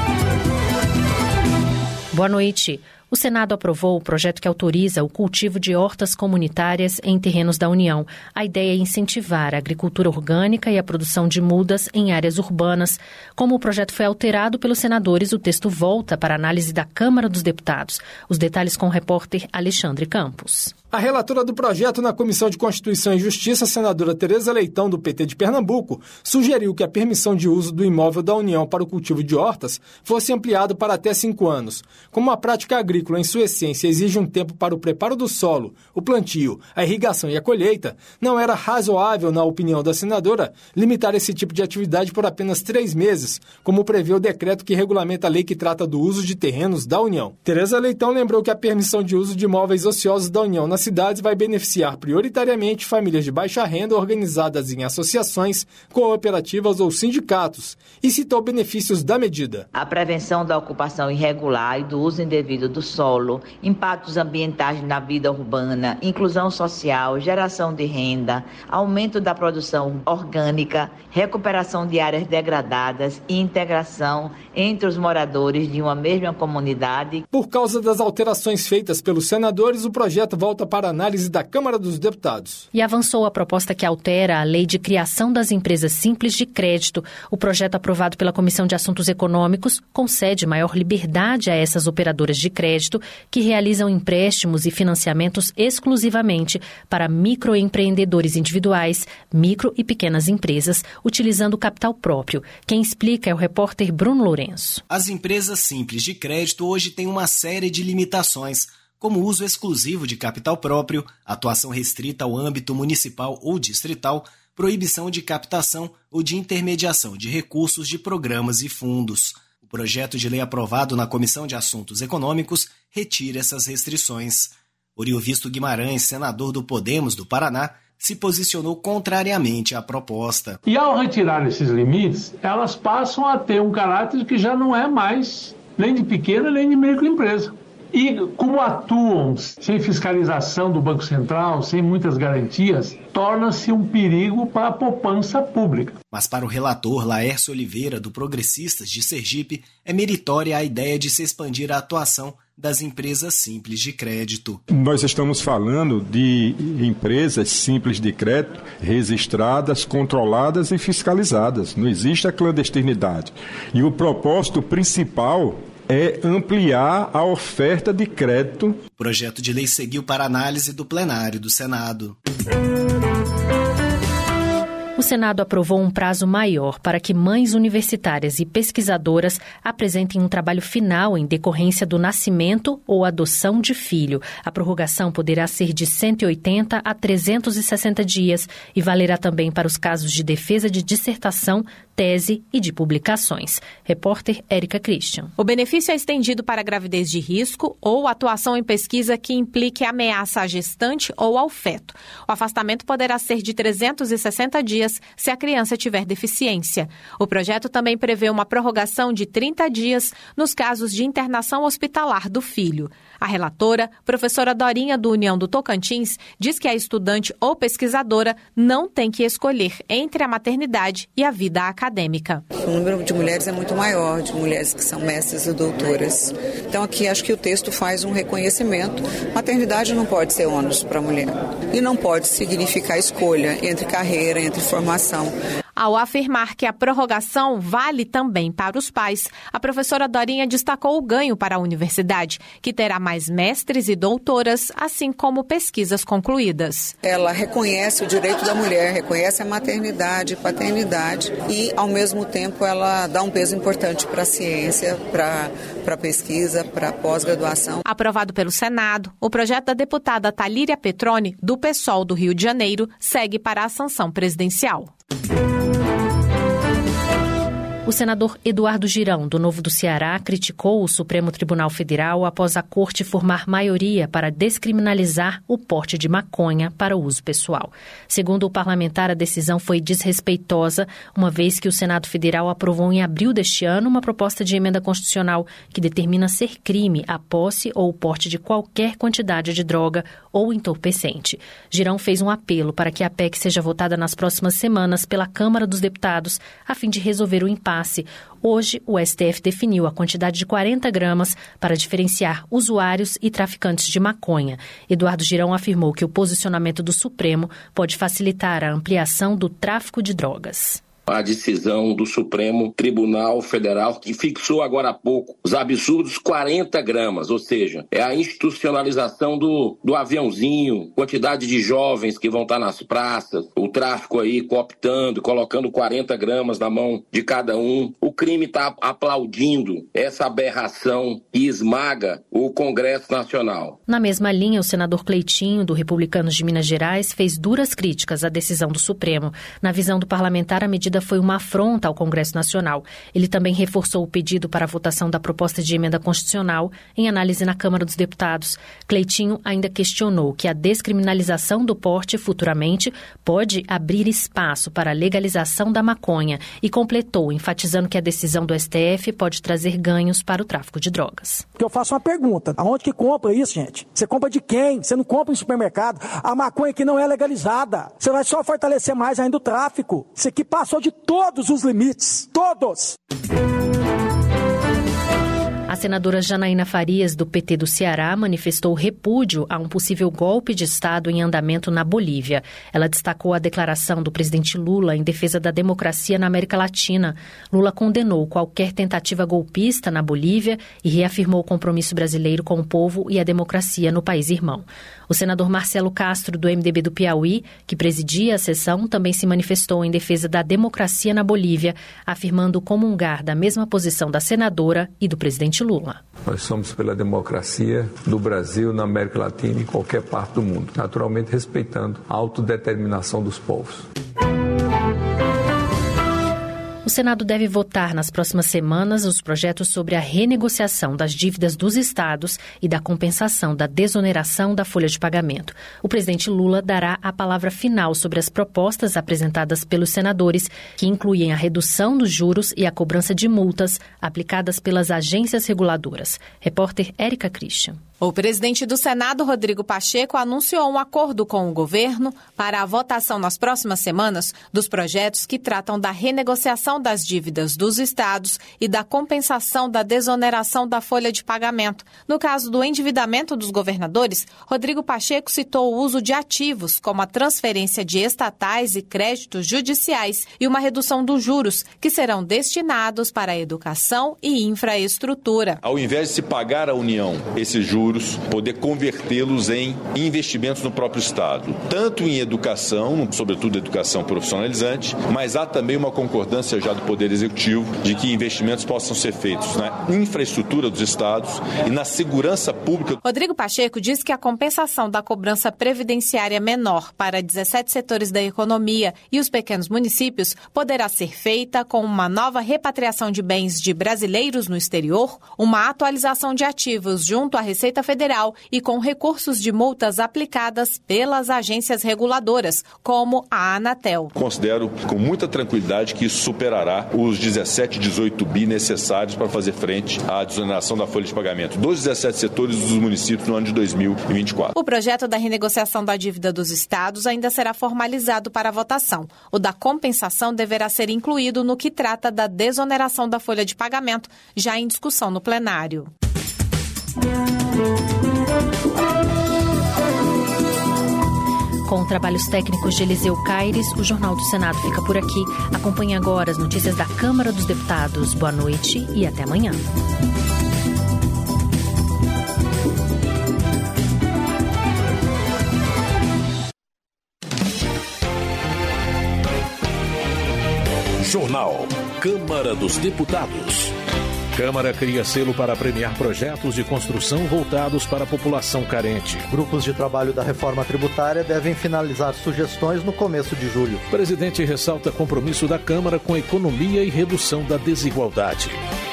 Boa noite. O Senado aprovou o projeto que autoriza o cultivo de hortas comunitárias em terrenos da União. A ideia é incentivar a agricultura orgânica e a produção de mudas em áreas urbanas. Como o projeto foi alterado pelos senadores, o texto volta para análise da Câmara dos Deputados. Os detalhes com o repórter Alexandre Campos. A relatora do projeto na Comissão de Constituição e Justiça, a senadora Tereza Leitão, do PT de Pernambuco, sugeriu que a permissão de uso do imóvel da União para o cultivo de hortas fosse ampliado para até 5 anos. Como a prática agrícola, em sua essência, exige um tempo para o preparo do solo, o plantio, a irrigação e a colheita, não era razoável, na opinião da senadora, limitar esse tipo de atividade por apenas 3 meses, como prevê o decreto que regulamenta a lei que trata do uso de terrenos da União. Tereza Leitão lembrou que a permissão de uso de imóveis ociosos da União nas cidades vai beneficiar prioritariamente famílias de baixa renda organizadas em associações, cooperativas ou sindicatos, e citou benefícios da medida. A prevenção da ocupação irregular e do uso indevido do solo, impactos ambientais na vida urbana, inclusão social, geração de renda, aumento da produção orgânica, recuperação de áreas degradadas e integração entre os moradores de uma mesma comunidade. Por causa das alterações feitas pelos senadores, o projeto volta para análise da Câmara dos Deputados. E avançou a proposta que altera a lei de criação das empresas simples de crédito. O projeto aprovado pela Comissão de Assuntos Econômicos concede maior liberdade a essas operadoras de crédito que realizam empréstimos e financiamentos exclusivamente para microempreendedores individuais, micro e pequenas empresas, utilizando capital próprio. Quem explica é o repórter Bruno Lourenço. As empresas simples de crédito hoje têm uma série de limitações, como uso exclusivo de capital próprio, atuação restrita ao âmbito municipal ou distrital, proibição de captação ou de intermediação de recursos de programas e fundos. O projeto de lei aprovado na Comissão de Assuntos Econômicos retira essas restrições. Oriovisto Guimarães, senador do Podemos do Paraná, se posicionou contrariamente à proposta. E ao retirar esses limites, elas passam a ter um caráter que já não é mais nem de pequena nem de microempresa. E como atuam sem fiscalização do Banco Central, sem muitas garantias, torna-se um perigo para a poupança pública. Mas para o relator Laércio Oliveira, do Progressistas de Sergipe, é meritória a ideia de se expandir a atuação das empresas simples de crédito. Nós estamos falando de empresas simples de crédito registradas, controladas e fiscalizadas. Não existe a clandestinidade. E o propósito principal é ampliar a oferta de crédito. O projeto de lei seguiu para análise do plenário do Senado. O Senado aprovou um prazo maior para que mães universitárias e pesquisadoras apresentem um trabalho final em decorrência do nascimento ou adoção de filho. A prorrogação poderá ser de 180 a 360 dias e valerá também para os casos de defesa de dissertação, tese e de publicações. Repórter Érica Christian. O benefício é estendido para gravidez de risco ou atuação em pesquisa que implique ameaça à gestante ou ao feto. O afastamento poderá ser de 360 dias se a criança tiver deficiência. O projeto também prevê uma prorrogação de 30 dias nos casos de internação hospitalar do filho. A relatora, professora Dorinha, do União do Tocantins, diz que a estudante ou pesquisadora não tem que escolher entre a maternidade e a vida acadêmica. O número de mulheres é muito maior, de mulheres que são mestras e doutoras. Então aqui acho que o texto faz um reconhecimento. Maternidade não pode ser ônus para a mulher. E não pode significar escolha entre carreira, entre formação. Ao afirmar que a prorrogação vale também para os pais, a professora Dorinha destacou o ganho para a universidade, que terá mais mestres e doutoras, assim como pesquisas concluídas. Ela reconhece o direito da mulher, reconhece a maternidade, paternidade e, ao mesmo tempo, ela dá um peso importante para a ciência, para a pesquisa, para a pós-graduação. Aprovado pelo Senado, o projeto da deputada Talíria Petroni, do PSOL do Rio de Janeiro, segue para a sanção presidencial. O senador Eduardo Girão, do Novo do Ceará, criticou o Supremo Tribunal Federal após a corte formar maioria para descriminalizar o porte de maconha para uso pessoal. Segundo o parlamentar, a decisão foi desrespeitosa, uma vez que o Senado Federal aprovou em abril deste ano uma proposta de emenda constitucional que determina ser crime a posse ou o porte de qualquer quantidade de droga ou entorpecente. Girão fez um apelo para que a PEC seja votada nas próximas semanas pela Câmara dos Deputados, a fim de resolver o impasse. Hoje, o STF definiu a quantidade de 40 gramas para diferenciar usuários e traficantes de maconha. Eduardo Girão afirmou que o posicionamento do Supremo pode facilitar a ampliação do tráfico de drogas. A decisão do Supremo Tribunal Federal, que fixou agora há pouco os absurdos 40 gramas, ou seja, é a institucionalização do aviãozinho, quantidade de jovens que vão estar nas praças, o tráfico aí cooptando, colocando 40 gramas na mão de cada um. O crime está aplaudindo essa aberração e esmaga o Congresso Nacional. Na mesma linha, o senador Cleitinho, do Republicanos de Minas Gerais, fez duras críticas à decisão do Supremo. Na visão do parlamentar, a medida foi uma afronta ao Congresso Nacional. Ele também reforçou o pedido para a votação da proposta de emenda constitucional em análise na Câmara dos Deputados. Cleitinho ainda questionou que a descriminalização do porte futuramente pode abrir espaço para a legalização da maconha e completou, enfatizando que a decisão do STF pode trazer ganhos para o tráfico de drogas. Eu faço uma pergunta, aonde que compra isso, gente? Você compra de quem? Você não compra em supermercado. A maconha que não é legalizada. Você vai só fortalecer mais ainda o tráfico. Isso aqui passou de todos os limites, todos! A senadora Janaína Farias, do PT do Ceará, manifestou repúdio a um possível golpe de Estado em andamento na Bolívia. Ela destacou a declaração do presidente Lula em defesa da democracia na América Latina. Lula condenou qualquer tentativa golpista na Bolívia e reafirmou o compromisso brasileiro com o povo e a democracia no país irmão. O senador Marcelo Castro, do MDB do Piauí, que presidia a sessão, também se manifestou em defesa da democracia na Bolívia, afirmando comungar da mesma posição da senadora e do presidente Lula. Nós somos pela democracia do Brasil, na América Latina e em qualquer parte do mundo, naturalmente respeitando a autodeterminação dos povos. O Senado deve votar nas próximas semanas os projetos sobre a renegociação das dívidas dos estados e da compensação da desoneração da folha de pagamento. O presidente Lula dará a palavra final sobre as propostas apresentadas pelos senadores, que incluem a redução dos juros e a cobrança de multas aplicadas pelas agências reguladoras. Repórter Érica Christian. O presidente do Senado, Rodrigo Pacheco, anunciou um acordo com o governo para a votação nas próximas semanas dos projetos que tratam da renegociação das dívidas dos estados e da compensação da desoneração da folha de pagamento. No caso do endividamento dos governadores, Rodrigo Pacheco citou o uso de ativos, como a transferência de estatais e créditos judiciais e uma redução dos juros, que serão destinados para a educação e infraestrutura. Ao invés de se pagar à União esses juros, poder convertê-los em investimentos no próprio Estado, tanto em educação, sobretudo educação profissionalizante, mas há também uma concordância já do Poder Executivo de que investimentos possam ser feitos na infraestrutura dos estados e na segurança pública. Rodrigo Pacheco diz que a compensação da cobrança previdenciária menor para 17 setores da economia e os pequenos municípios poderá ser feita com uma nova repatriação de bens de brasileiros no exterior, uma atualização de ativos junto à Receita Federal e com recursos de multas aplicadas pelas agências reguladoras, como a Anatel. Considero com muita tranquilidade que isso superará os 17, 18 bi necessários para fazer frente à desoneração da folha de pagamento dos 17 setores dos municípios no ano de 2024. O projeto da renegociação da dívida dos estados ainda será formalizado para votação. O da compensação deverá ser incluído no que trata da desoneração da folha de pagamento, já em discussão no plenário. Com trabalhos técnicos de Eliseu Caires, o Jornal do Senado fica por aqui. Acompanhe agora as notícias da Câmara dos Deputados. Boa noite e até amanhã. Jornal Câmara dos Deputados. Câmara cria selo para premiar projetos de construção voltados para a população carente. Grupos de trabalho da reforma tributária devem finalizar sugestões no começo de julho. O presidente ressalta compromisso da Câmara com a economia e redução da desigualdade.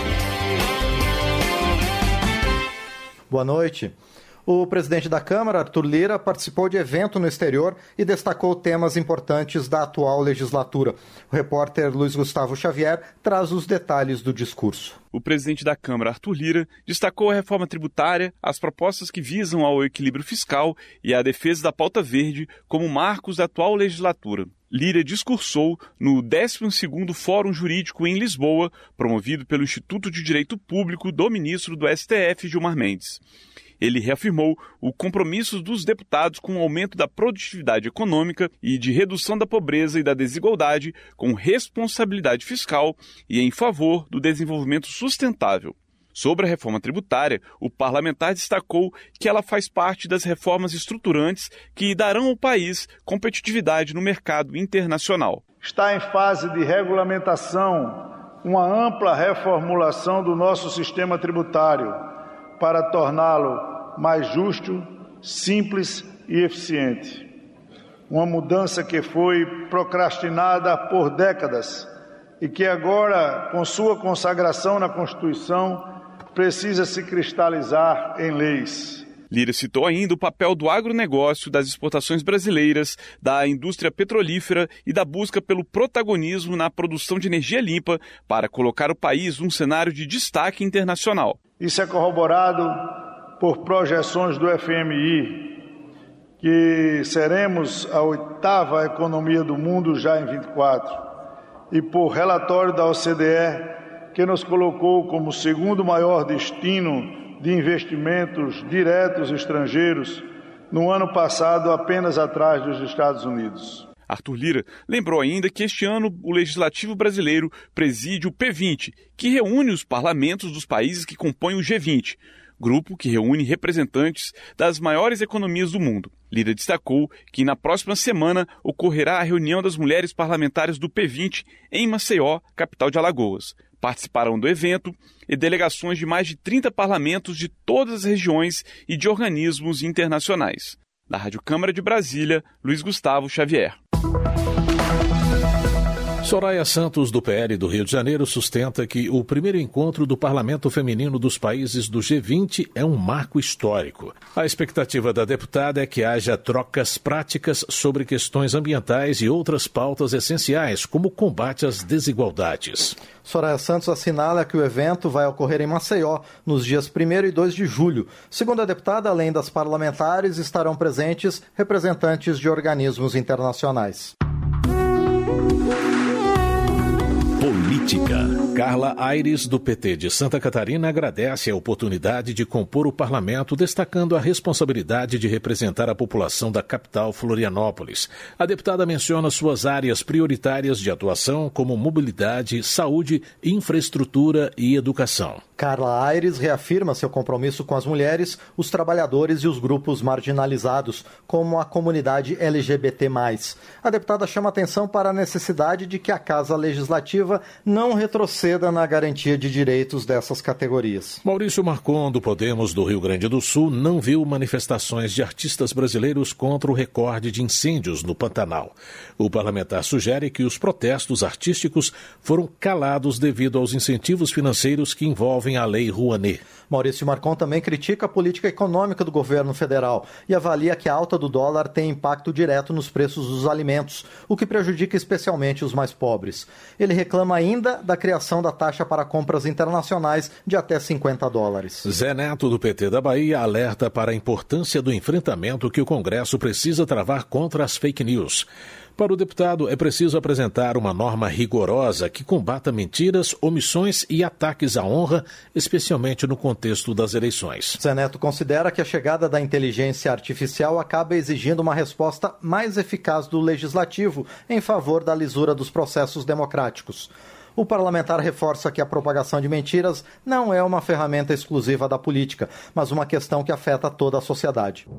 Boa noite. O presidente da Câmara, Arthur Lira, participou de evento no exterior e destacou temas importantes da atual legislatura. O repórter Luiz Gustavo Xavier traz os detalhes do discurso. O presidente da Câmara, Arthur Lira, destacou a reforma tributária, as propostas que visam ao equilíbrio fiscal e a defesa da pauta verde como marcos da atual legislatura. Lira discursou no 12º Fórum Jurídico em Lisboa, promovido pelo Instituto de Direito Público do ministro do STF, Gilmar Mendes. Ele reafirmou o compromisso dos deputados com o aumento da produtividade econômica e de redução da pobreza e da desigualdade, com responsabilidade fiscal e em favor do desenvolvimento sustentável. Sobre a reforma tributária, o parlamentar destacou que ela faz parte das reformas estruturantes que darão ao país competitividade no mercado internacional. Está em fase de regulamentação uma ampla reformulação do nosso sistema tributário para torná-lo mais justo, simples e eficiente. Uma mudança que foi procrastinada por décadas e que agora, com sua consagração na Constituição, precisa se cristalizar em leis. Lira citou ainda o papel do agronegócio, das exportações brasileiras, da indústria petrolífera e da busca pelo protagonismo na produção de energia limpa para colocar o país num cenário de destaque internacional. Isso é corroborado por projeções do FMI, que seremos a 8ª economia do mundo já em 24, e por relatório da OCDE, que nos colocou como o 2º maior destino de investimentos diretos estrangeiros no ano passado, apenas atrás dos Estados Unidos. Arthur Lira lembrou ainda que este ano o Legislativo brasileiro preside o P20, que reúne os parlamentos dos países que compõem o G20, grupo que reúne representantes das maiores economias do mundo. Lira destacou que na próxima semana ocorrerá a reunião das mulheres parlamentares do P20 em Maceió, capital de Alagoas. Participarão do evento e delegações de mais de 30 parlamentos de todas as regiões e de organismos internacionais. Da Rádio Câmara de Brasília, Luiz Gustavo Xavier. Soraya Santos, do PL do Rio de Janeiro, sustenta que o primeiro encontro do Parlamento Feminino dos países do G20 é um marco histórico. A expectativa da deputada é que haja trocas práticas sobre questões ambientais e outras pautas essenciais, como o combate às desigualdades. Soraya Santos assinala que o evento vai ocorrer em Maceió, nos dias 1º e 2 de julho. Segundo a deputada, além das parlamentares, estarão presentes representantes de organismos internacionais. Política. Carla Aires, do PT de Santa Catarina, agradece a oportunidade de compor o parlamento, destacando a responsabilidade de representar a população da capital Florianópolis. A deputada menciona suas áreas prioritárias de atuação, como mobilidade, saúde, infraestrutura e educação. Carla Aires reafirma seu compromisso com as mulheres, os trabalhadores e os grupos marginalizados, como a comunidade LGBT+. A deputada chama atenção para a necessidade de que a Casa Legislativa não retroceda na garantia de direitos dessas categorias. Maurício Marcon, do Podemos do Rio Grande do Sul, não viu manifestações de artistas brasileiros contra o recorde de incêndios no Pantanal. O parlamentar sugere que os protestos artísticos foram calados devido aos incentivos financeiros que envolvem a Lei Rouanet. Maurício Marcon também critica a política econômica do governo federal e avalia que a alta do dólar tem impacto direto nos preços dos alimentos, o que prejudica especialmente os mais pobres. Ele reclama ainda da criação da taxa para compras internacionais de até $50. Zé Neto, do PT da Bahia, alerta para a importância do enfrentamento que o Congresso precisa travar contra as fake news. Para o deputado, é preciso apresentar uma norma rigorosa que combata mentiras, omissões e ataques à honra, especialmente no contexto das eleições. Zé Neto considera que a chegada da inteligência artificial acaba exigindo uma resposta mais eficaz do legislativo em favor da lisura dos processos democráticos. O parlamentar reforça que a propagação de mentiras não é uma ferramenta exclusiva da política, mas uma questão que afeta toda a sociedade.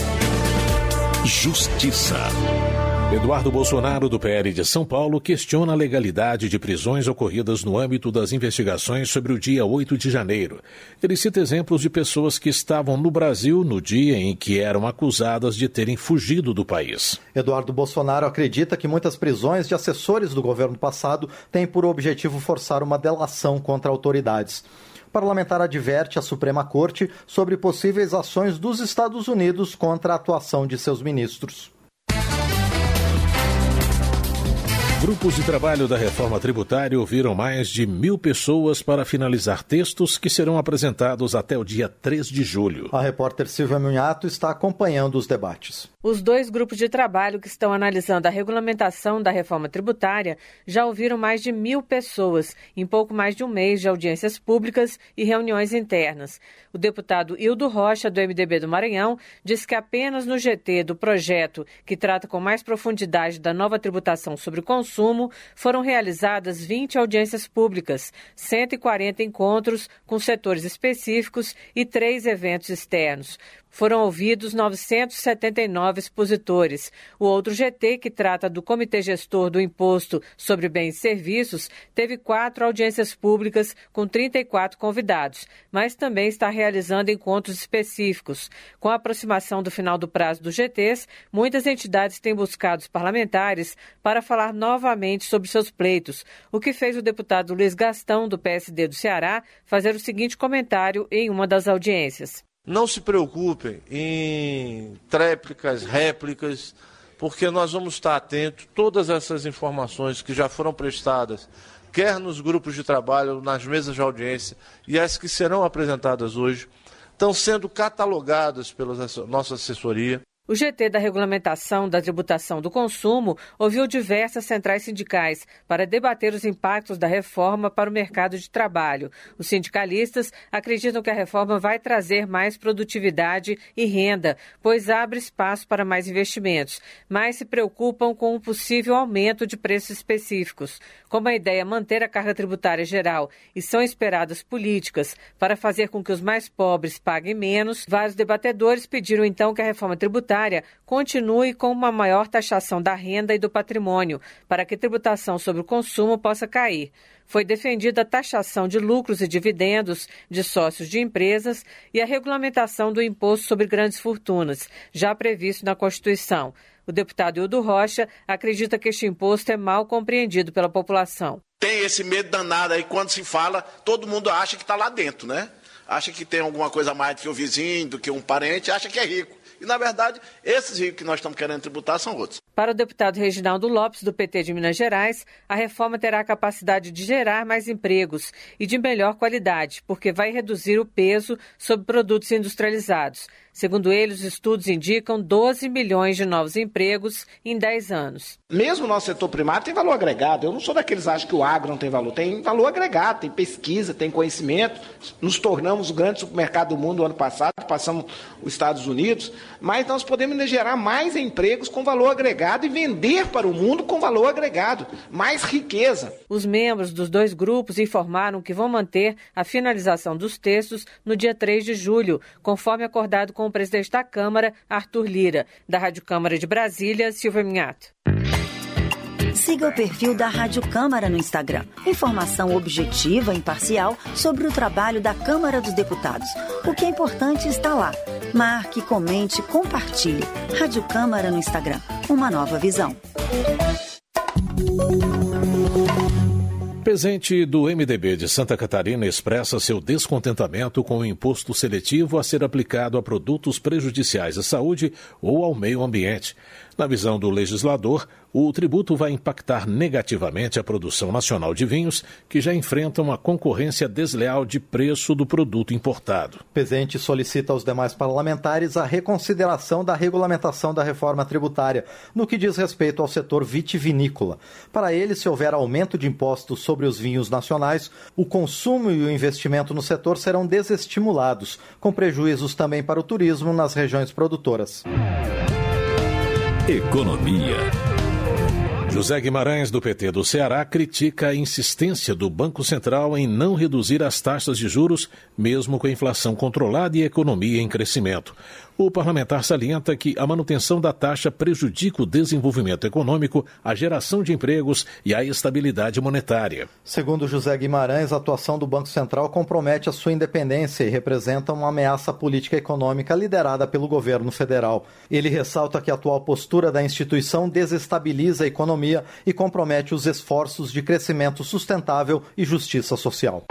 Justiça. Eduardo Bolsonaro, do PL de São Paulo, questiona a legalidade de prisões ocorridas no âmbito das investigações sobre o dia 8 de janeiro. Ele cita exemplos de pessoas que estavam no Brasil no dia em que eram acusadas de terem fugido do país. Eduardo Bolsonaro acredita que muitas prisões de assessores do governo passado têm por objetivo forçar uma delação contra autoridades. O parlamentar adverte a Suprema Corte sobre possíveis ações dos Estados Unidos contra a atuação de seus ministros. Grupos de trabalho da reforma tributária ouviram mais de 1.000 pessoas para finalizar textos que serão apresentados até o dia 3 de julho. A repórter Silvia Munhato está acompanhando os debates. Os 2 grupos de trabalho que estão analisando a regulamentação da reforma tributária já ouviram mais de 1.000 pessoas em pouco mais de um mês de audiências públicas e reuniões internas. O deputado Hildo Rocha, do MDB do Maranhão, diz que apenas no GT do projeto, que trata com mais profundidade da nova tributação sobre o consumo, foram realizadas 20 audiências públicas, 140 encontros com setores específicos e 3 eventos externos. Foram ouvidos 979 expositores. O outro GT, que trata do Comitê Gestor do Imposto sobre Bens e Serviços, teve 4 audiências públicas com 34 convidados, mas também está realizando encontros específicos. Com a aproximação do final do prazo dos GTs, muitas entidades têm buscado os parlamentares para falar novamente sobre seus pleitos, o que fez o deputado Luiz Gastão, do PSD do Ceará, fazer o seguinte comentário em uma das audiências. Não se preocupem em tréplicas, réplicas, porque nós vamos estar atentos a todas essas informações que já foram prestadas, quer nos grupos de trabalho, nas mesas de audiência, e as que serão apresentadas hoje, estão sendo catalogadas pela nossa assessoria. O GT da regulamentação da tributação do consumo ouviu diversas centrais sindicais para debater os impactos da reforma para o mercado de trabalho. Os sindicalistas acreditam que a reforma vai trazer mais produtividade e renda, pois abre espaço para mais investimentos, mas se preocupam com um possível aumento de preços específicos. Como a ideia é manter a carga tributária geral e são esperadas políticas para fazer com que os mais pobres paguem menos, vários debatedores pediram então que a reforma tributária continue com uma maior taxação da renda e do patrimônio, para que a tributação sobre o consumo possa cair. Foi defendida a taxação de lucros e dividendos de sócios de empresas e a regulamentação do imposto sobre grandes fortunas, já previsto na Constituição. O deputado Hildo Rocha acredita que este imposto é mal compreendido pela população. Tem esse medo danado aí, quando se fala, todo mundo acha que está lá dentro, né? Acha que tem alguma coisa mais do que o vizinho, do que um parente, acha que é rico. E, na verdade, esses ricos que nós estamos querendo tributar são outros. Para o deputado Reginaldo Lopes, do PT de Minas Gerais, a reforma terá a capacidade de gerar mais empregos e de melhor qualidade, porque vai reduzir o peso sobre produtos industrializados. Segundo ele, os estudos indicam 12 milhões de novos empregos em 10 anos. Mesmo o nosso setor primário tem valor agregado. Eu não sou daqueles que acham que o agro não tem valor. Tem valor agregado, tem pesquisa, tem conhecimento. Nos tornamos o grande supermercado do mundo no ano passado, passamos os Estados Unidos. Mas nós podemos gerar mais empregos com valor agregado e vender para o mundo com valor agregado. Mais riqueza. Os membros dos 2 grupos informaram que vão manter a finalização dos textos no dia 3 de julho, conforme acordado com o presidente da Câmara, Arthur Lira. Da Rádio Câmara de Brasília, Silvia Minhato. Siga o perfil da Rádio Câmara no Instagram. Informação objetiva e imparcial sobre o trabalho da Câmara dos Deputados. O que é importante está lá. Marque, comente, compartilhe. Rádio Câmara no Instagram. Uma nova visão. Presidente do MDB de Santa Catarina expressa seu descontentamento com o imposto seletivo a ser aplicado a produtos prejudiciais à saúde ou ao meio ambiente. Na visão do legislador, O tributo vai impactar negativamente a produção nacional de vinhos, que já enfrenta uma concorrência desleal de preço do produto importado. Pezente solicita aos demais parlamentares a reconsideração da regulamentação da reforma tributária, no que diz respeito ao setor vitivinícola. Para ele, se houver aumento de impostos sobre os vinhos nacionais, o consumo e o investimento no setor serão desestimulados, com prejuízos também para o turismo nas regiões produtoras. Economia. José Guimarães, do PT do Ceará, critica a insistência do Banco Central em não reduzir as taxas de juros, mesmo com a inflação controlada e a economia em crescimento. O parlamentar salienta que a manutenção da taxa prejudica o desenvolvimento econômico, a geração de empregos e a estabilidade monetária. Segundo José Guimarães, a atuação do Banco Central compromete a sua independência e representa uma ameaça política e econômica liderada pelo governo federal. Ele ressalta que a atual postura da instituição desestabiliza a economia e compromete os esforços de crescimento sustentável e justiça social.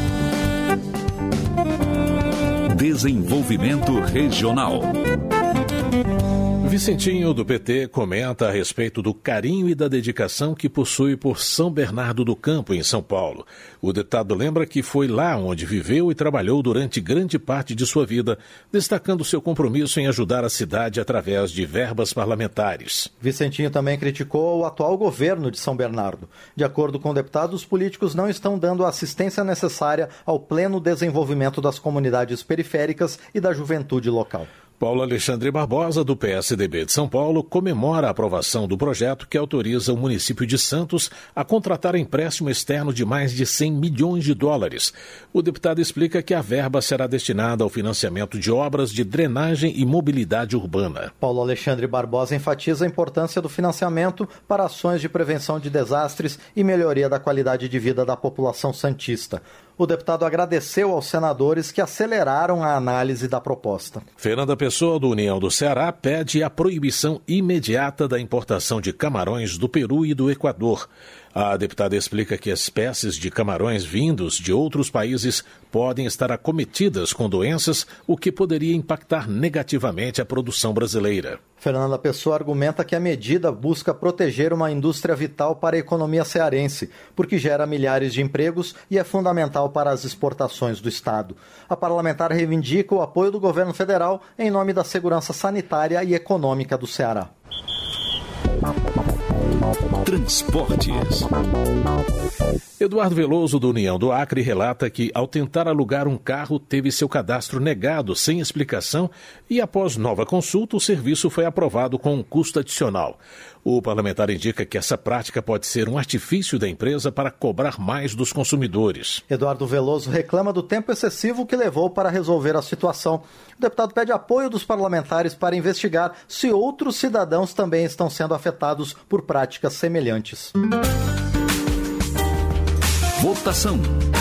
Desenvolvimento regional. Vicentinho, do PT, comenta a respeito do carinho e da dedicação que possui por São Bernardo do Campo, em São Paulo. O deputado lembra que foi lá onde viveu e trabalhou durante grande parte de sua vida, destacando seu compromisso em ajudar a cidade através de verbas parlamentares. Vicentinho também criticou o atual governo de São Bernardo. De acordo com o deputado, os políticos não estão dando a assistência necessária ao pleno desenvolvimento das comunidades periféricas e da juventude local. Paulo Alexandre Barbosa, do PSDB de São Paulo, comemora a aprovação do projeto que autoriza o município de Santos a contratar empréstimo externo de mais de 100 milhões de dólares. O deputado explica que a verba será destinada ao financiamento de obras de drenagem e mobilidade urbana. Paulo Alexandre Barbosa enfatiza a importância do financiamento para ações de prevenção de desastres e melhoria da qualidade de vida da população santista. O deputado agradeceu aos senadores que aceleraram a análise da proposta. Fernanda Pessoa, do União do Ceará, pede a proibição imediata da importação de camarões do Peru e do Equador. A deputada explica que espécies de camarões vindos de outros países podem estar acometidas com doenças, o que poderia impactar negativamente a produção brasileira. Fernanda Pessoa argumenta que a medida busca proteger uma indústria vital para a economia cearense, porque gera milhares de empregos e é fundamental para as exportações do Estado. A parlamentar reivindica o apoio do governo federal em nome da segurança sanitária e econômica do Ceará. Transportes. Eduardo Veloso, do União do Acre, relata que, ao tentar alugar um carro, teve seu cadastro negado sem explicação e, após nova consulta, o serviço foi aprovado com um custo adicional. O parlamentar indica que essa prática pode ser um artifício da empresa para cobrar mais dos consumidores. Eduardo Veloso reclama do tempo excessivo que levou para resolver a situação. O deputado pede apoio dos parlamentares para investigar se outros cidadãos também estão sendo afetados por práticas semelhantes. Votação.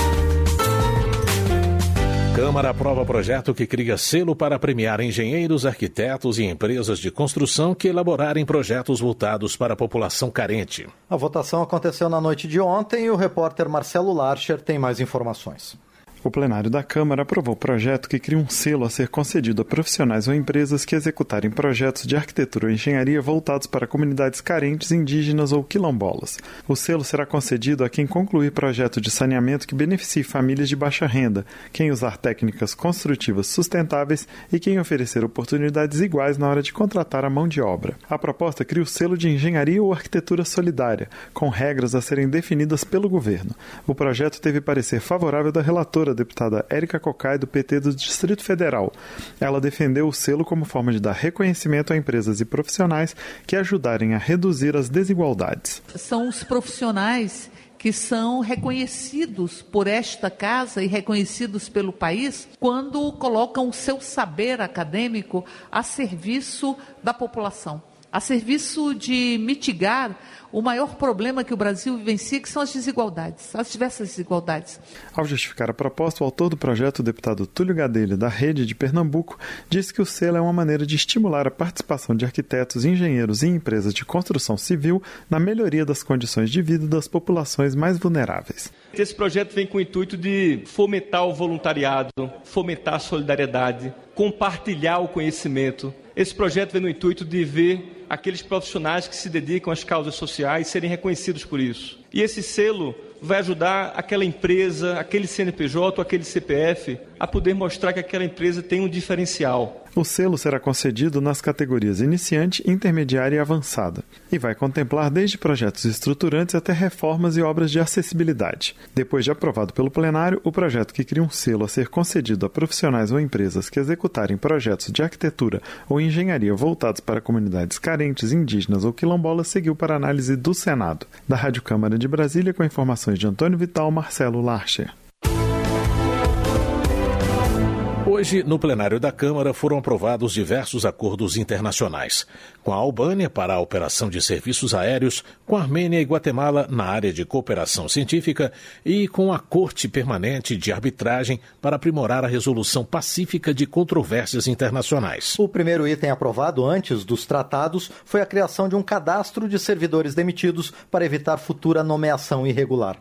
Câmara aprova projeto que cria selo para premiar engenheiros, arquitetos e empresas de construção que elaborarem projetos voltados para a população carente. A votação aconteceu na noite de ontem e o repórter Marcelo Larcher tem mais informações. O plenário da Câmara aprovou o projeto que cria um selo a ser concedido a profissionais ou empresas que executarem projetos de arquitetura ou engenharia voltados para comunidades carentes, indígenas ou quilombolas. O selo será concedido a quem concluir projeto de saneamento que beneficie famílias de baixa renda, quem usar técnicas construtivas sustentáveis e quem oferecer oportunidades iguais na hora de contratar a mão de obra. A proposta cria o selo de engenharia ou arquitetura solidária, com regras a serem definidas pelo governo. O projeto teve parecer favorável da relatora, deputada Érica Cocai, do PT do Distrito Federal. Ela defendeu o selo como forma de dar reconhecimento a empresas e profissionais que ajudarem a reduzir as desigualdades. São os profissionais que são reconhecidos por esta casa e reconhecidos pelo país quando colocam o seu saber acadêmico a serviço da população, a serviço de mitigar o maior problema que o Brasil vivencia, que são as desigualdades, as diversas desigualdades. Ao justificar a proposta, o autor do projeto, o deputado Túlio Gadelha, da Rede de Pernambuco, disse que o selo é uma maneira de estimular a participação de arquitetos, engenheiros e empresas de construção civil na melhoria das condições de vida das populações mais vulneráveis. Esse projeto vem com o intuito de fomentar o voluntariado, fomentar a solidariedade, compartilhar o conhecimento. Esse projeto vem no intuito de ver aqueles profissionais que se dedicam às causas sociais serem reconhecidos por isso. E esse selo vai ajudar aquela empresa, aquele CNPJ ou aquele CPF a poder mostrar que aquela empresa tem um diferencial. O selo será concedido nas categorias iniciante, intermediária e avançada e vai contemplar desde projetos estruturantes até reformas e obras de acessibilidade. Depois de aprovado pelo plenário, o projeto que cria um selo a ser concedido a profissionais ou empresas que executarem projetos de arquitetura ou engenharia voltados para comunidades carentes, indígenas ou quilombolas seguiu para análise do Senado. Da Rádio Câmara de Brasília, com informações de Antônio Vital, Marcelo Larcher. Hoje, no plenário da Câmara, foram aprovados diversos acordos internacionais. Com a Albânia para a operação de serviços aéreos, com a Armênia e Guatemala na área de cooperação científica e com a Corte Permanente de Arbitragem para aprimorar a resolução pacífica de controvérsias internacionais. O primeiro item aprovado antes dos tratados foi a criação de um cadastro de servidores demitidos para evitar futura nomeação irregular.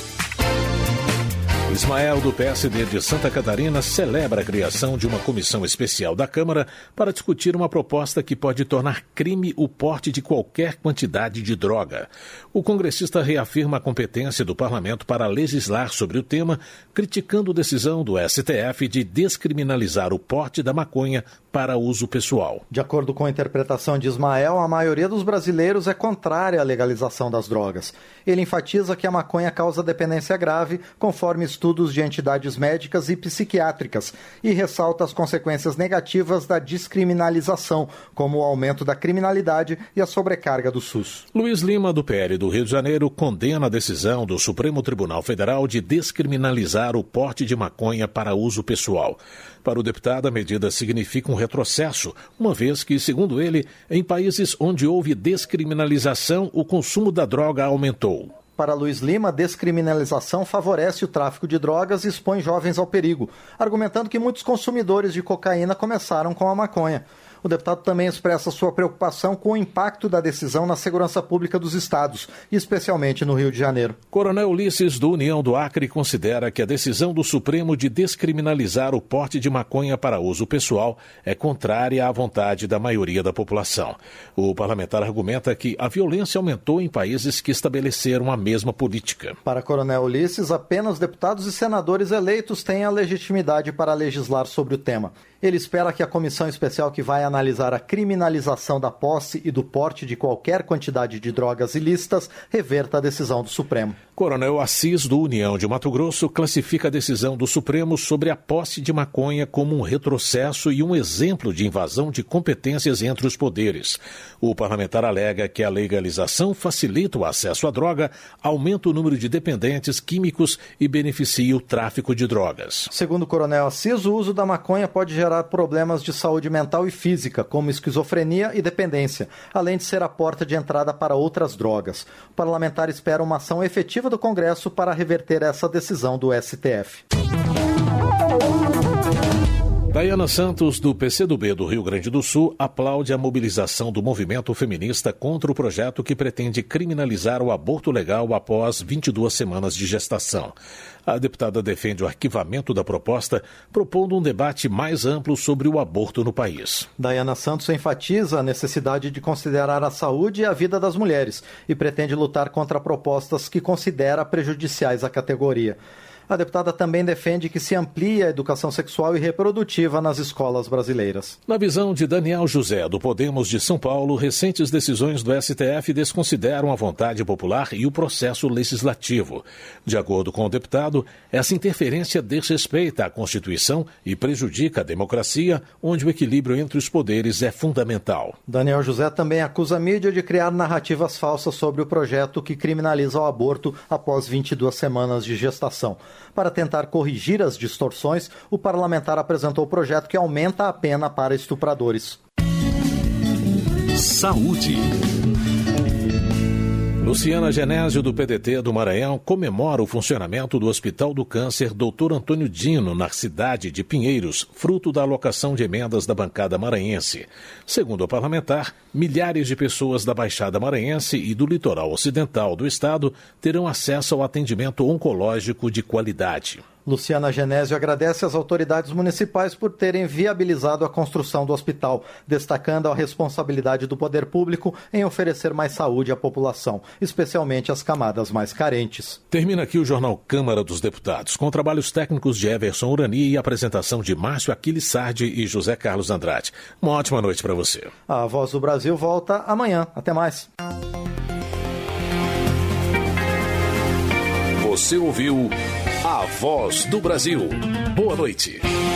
Ismael, do PSD de Santa Catarina, celebra a criação de uma comissão especial da Câmara para discutir uma proposta que pode tornar crime o porte de qualquer quantidade de droga. O congressista reafirma a competência do parlamento para legislar sobre o tema, criticando a decisão do STF de descriminalizar o porte da maconha para uso pessoal. De acordo com a interpretação de Ismael, a maioria dos brasileiros é contrária à legalização das drogas. Ele enfatiza que a maconha causa dependência grave, conforme estudos de entidades médicas e psiquiátricas, e ressalta as consequências negativas da descriminalização, como o aumento da criminalidade e a sobrecarga do SUS. Luiz Lima, do PL do Rio de Janeiro, condena a decisão do Supremo Tribunal Federal de descriminalizar o porte de maconha para uso pessoal. Para o deputado, a medida significa um retrocesso, uma vez que, segundo ele, em países onde houve descriminalização, o consumo da droga aumentou. Para Luiz Lima, a descriminalização favorece o tráfico de drogas e expõe jovens ao perigo, argumentando que muitos consumidores de cocaína começaram com a maconha. O deputado também expressa sua preocupação com o impacto da decisão na segurança pública dos estados, especialmente no Rio de Janeiro. Coronel Ulisses, do União do Acre, considera que a decisão do Supremo de descriminalizar o porte de maconha para uso pessoal é contrária à vontade da maioria da população. O parlamentar argumenta que a violência aumentou em países que estabeleceram a mesma política. Para Coronel Ulisses, apenas deputados e senadores eleitos têm a legitimidade para legislar sobre o tema. Ele espera que a comissão especial que vai analisar a criminalização da posse e do porte de qualquer quantidade de drogas ilícitas reverta a decisão do Supremo. Coronel Assis, do União de Mato Grosso, classifica a decisão do Supremo sobre a posse de maconha como um retrocesso e um exemplo de invasão de competências entre os poderes. O parlamentar alega que a legalização facilita o acesso à droga, aumenta o número de dependentes químicos e beneficia o tráfico de drogas. Segundo o Coronel Assis, o uso da maconha pode gerar problemas de saúde mental e física, como esquizofrenia e dependência, além de ser a porta de entrada para outras drogas. O parlamentar espera uma ação efetiva do Congresso para reverter essa decisão do STF. Dayana Santos, do PCdoB do Rio Grande do Sul, aplaude a mobilização do movimento feminista contra o projeto que pretende criminalizar o aborto legal após 22 semanas de gestação. A deputada defende o arquivamento da proposta, propondo um debate mais amplo sobre o aborto no país. Dayana Santos enfatiza a necessidade de considerar a saúde e a vida das mulheres e pretende lutar contra propostas que considera prejudiciais à categoria. A deputada também defende que se amplie a educação sexual e reprodutiva nas escolas brasileiras. Na visão de Daniel José, do Podemos de São Paulo, recentes decisões do STF desconsideram a vontade popular e o processo legislativo. De acordo com o deputado, essa interferência desrespeita a Constituição e prejudica a democracia, onde o equilíbrio entre os poderes é fundamental. Daniel José também acusa a mídia de criar narrativas falsas sobre o projeto que criminaliza o aborto após 22 semanas de gestação. Para tentar corrigir as distorções, o parlamentar apresentou o projeto que aumenta a pena para estupradores. Saúde. Luciana Genésio, do PDT do Maranhão, comemora o funcionamento do Hospital do Câncer Dr. Antônio Dino, na cidade de Pinheiros, fruto da alocação de emendas da bancada maranhense. Segundo a parlamentar, milhares de pessoas da Baixada Maranhense e do litoral ocidental do estado terão acesso ao atendimento oncológico de qualidade. Luciana Genésio agradece às autoridades municipais por terem viabilizado a construção do hospital, destacando a responsabilidade do poder público em oferecer mais saúde à população, especialmente às camadas mais carentes. Termina aqui o Jornal Câmara dos Deputados, com trabalhos técnicos de Everson Urani e apresentação de Márcio Aquiles Sardi e José Carlos Andrade. Uma ótima noite para você. A Voz do Brasil volta amanhã. Até mais. Você ouviu A Voz do Brasil. Boa noite.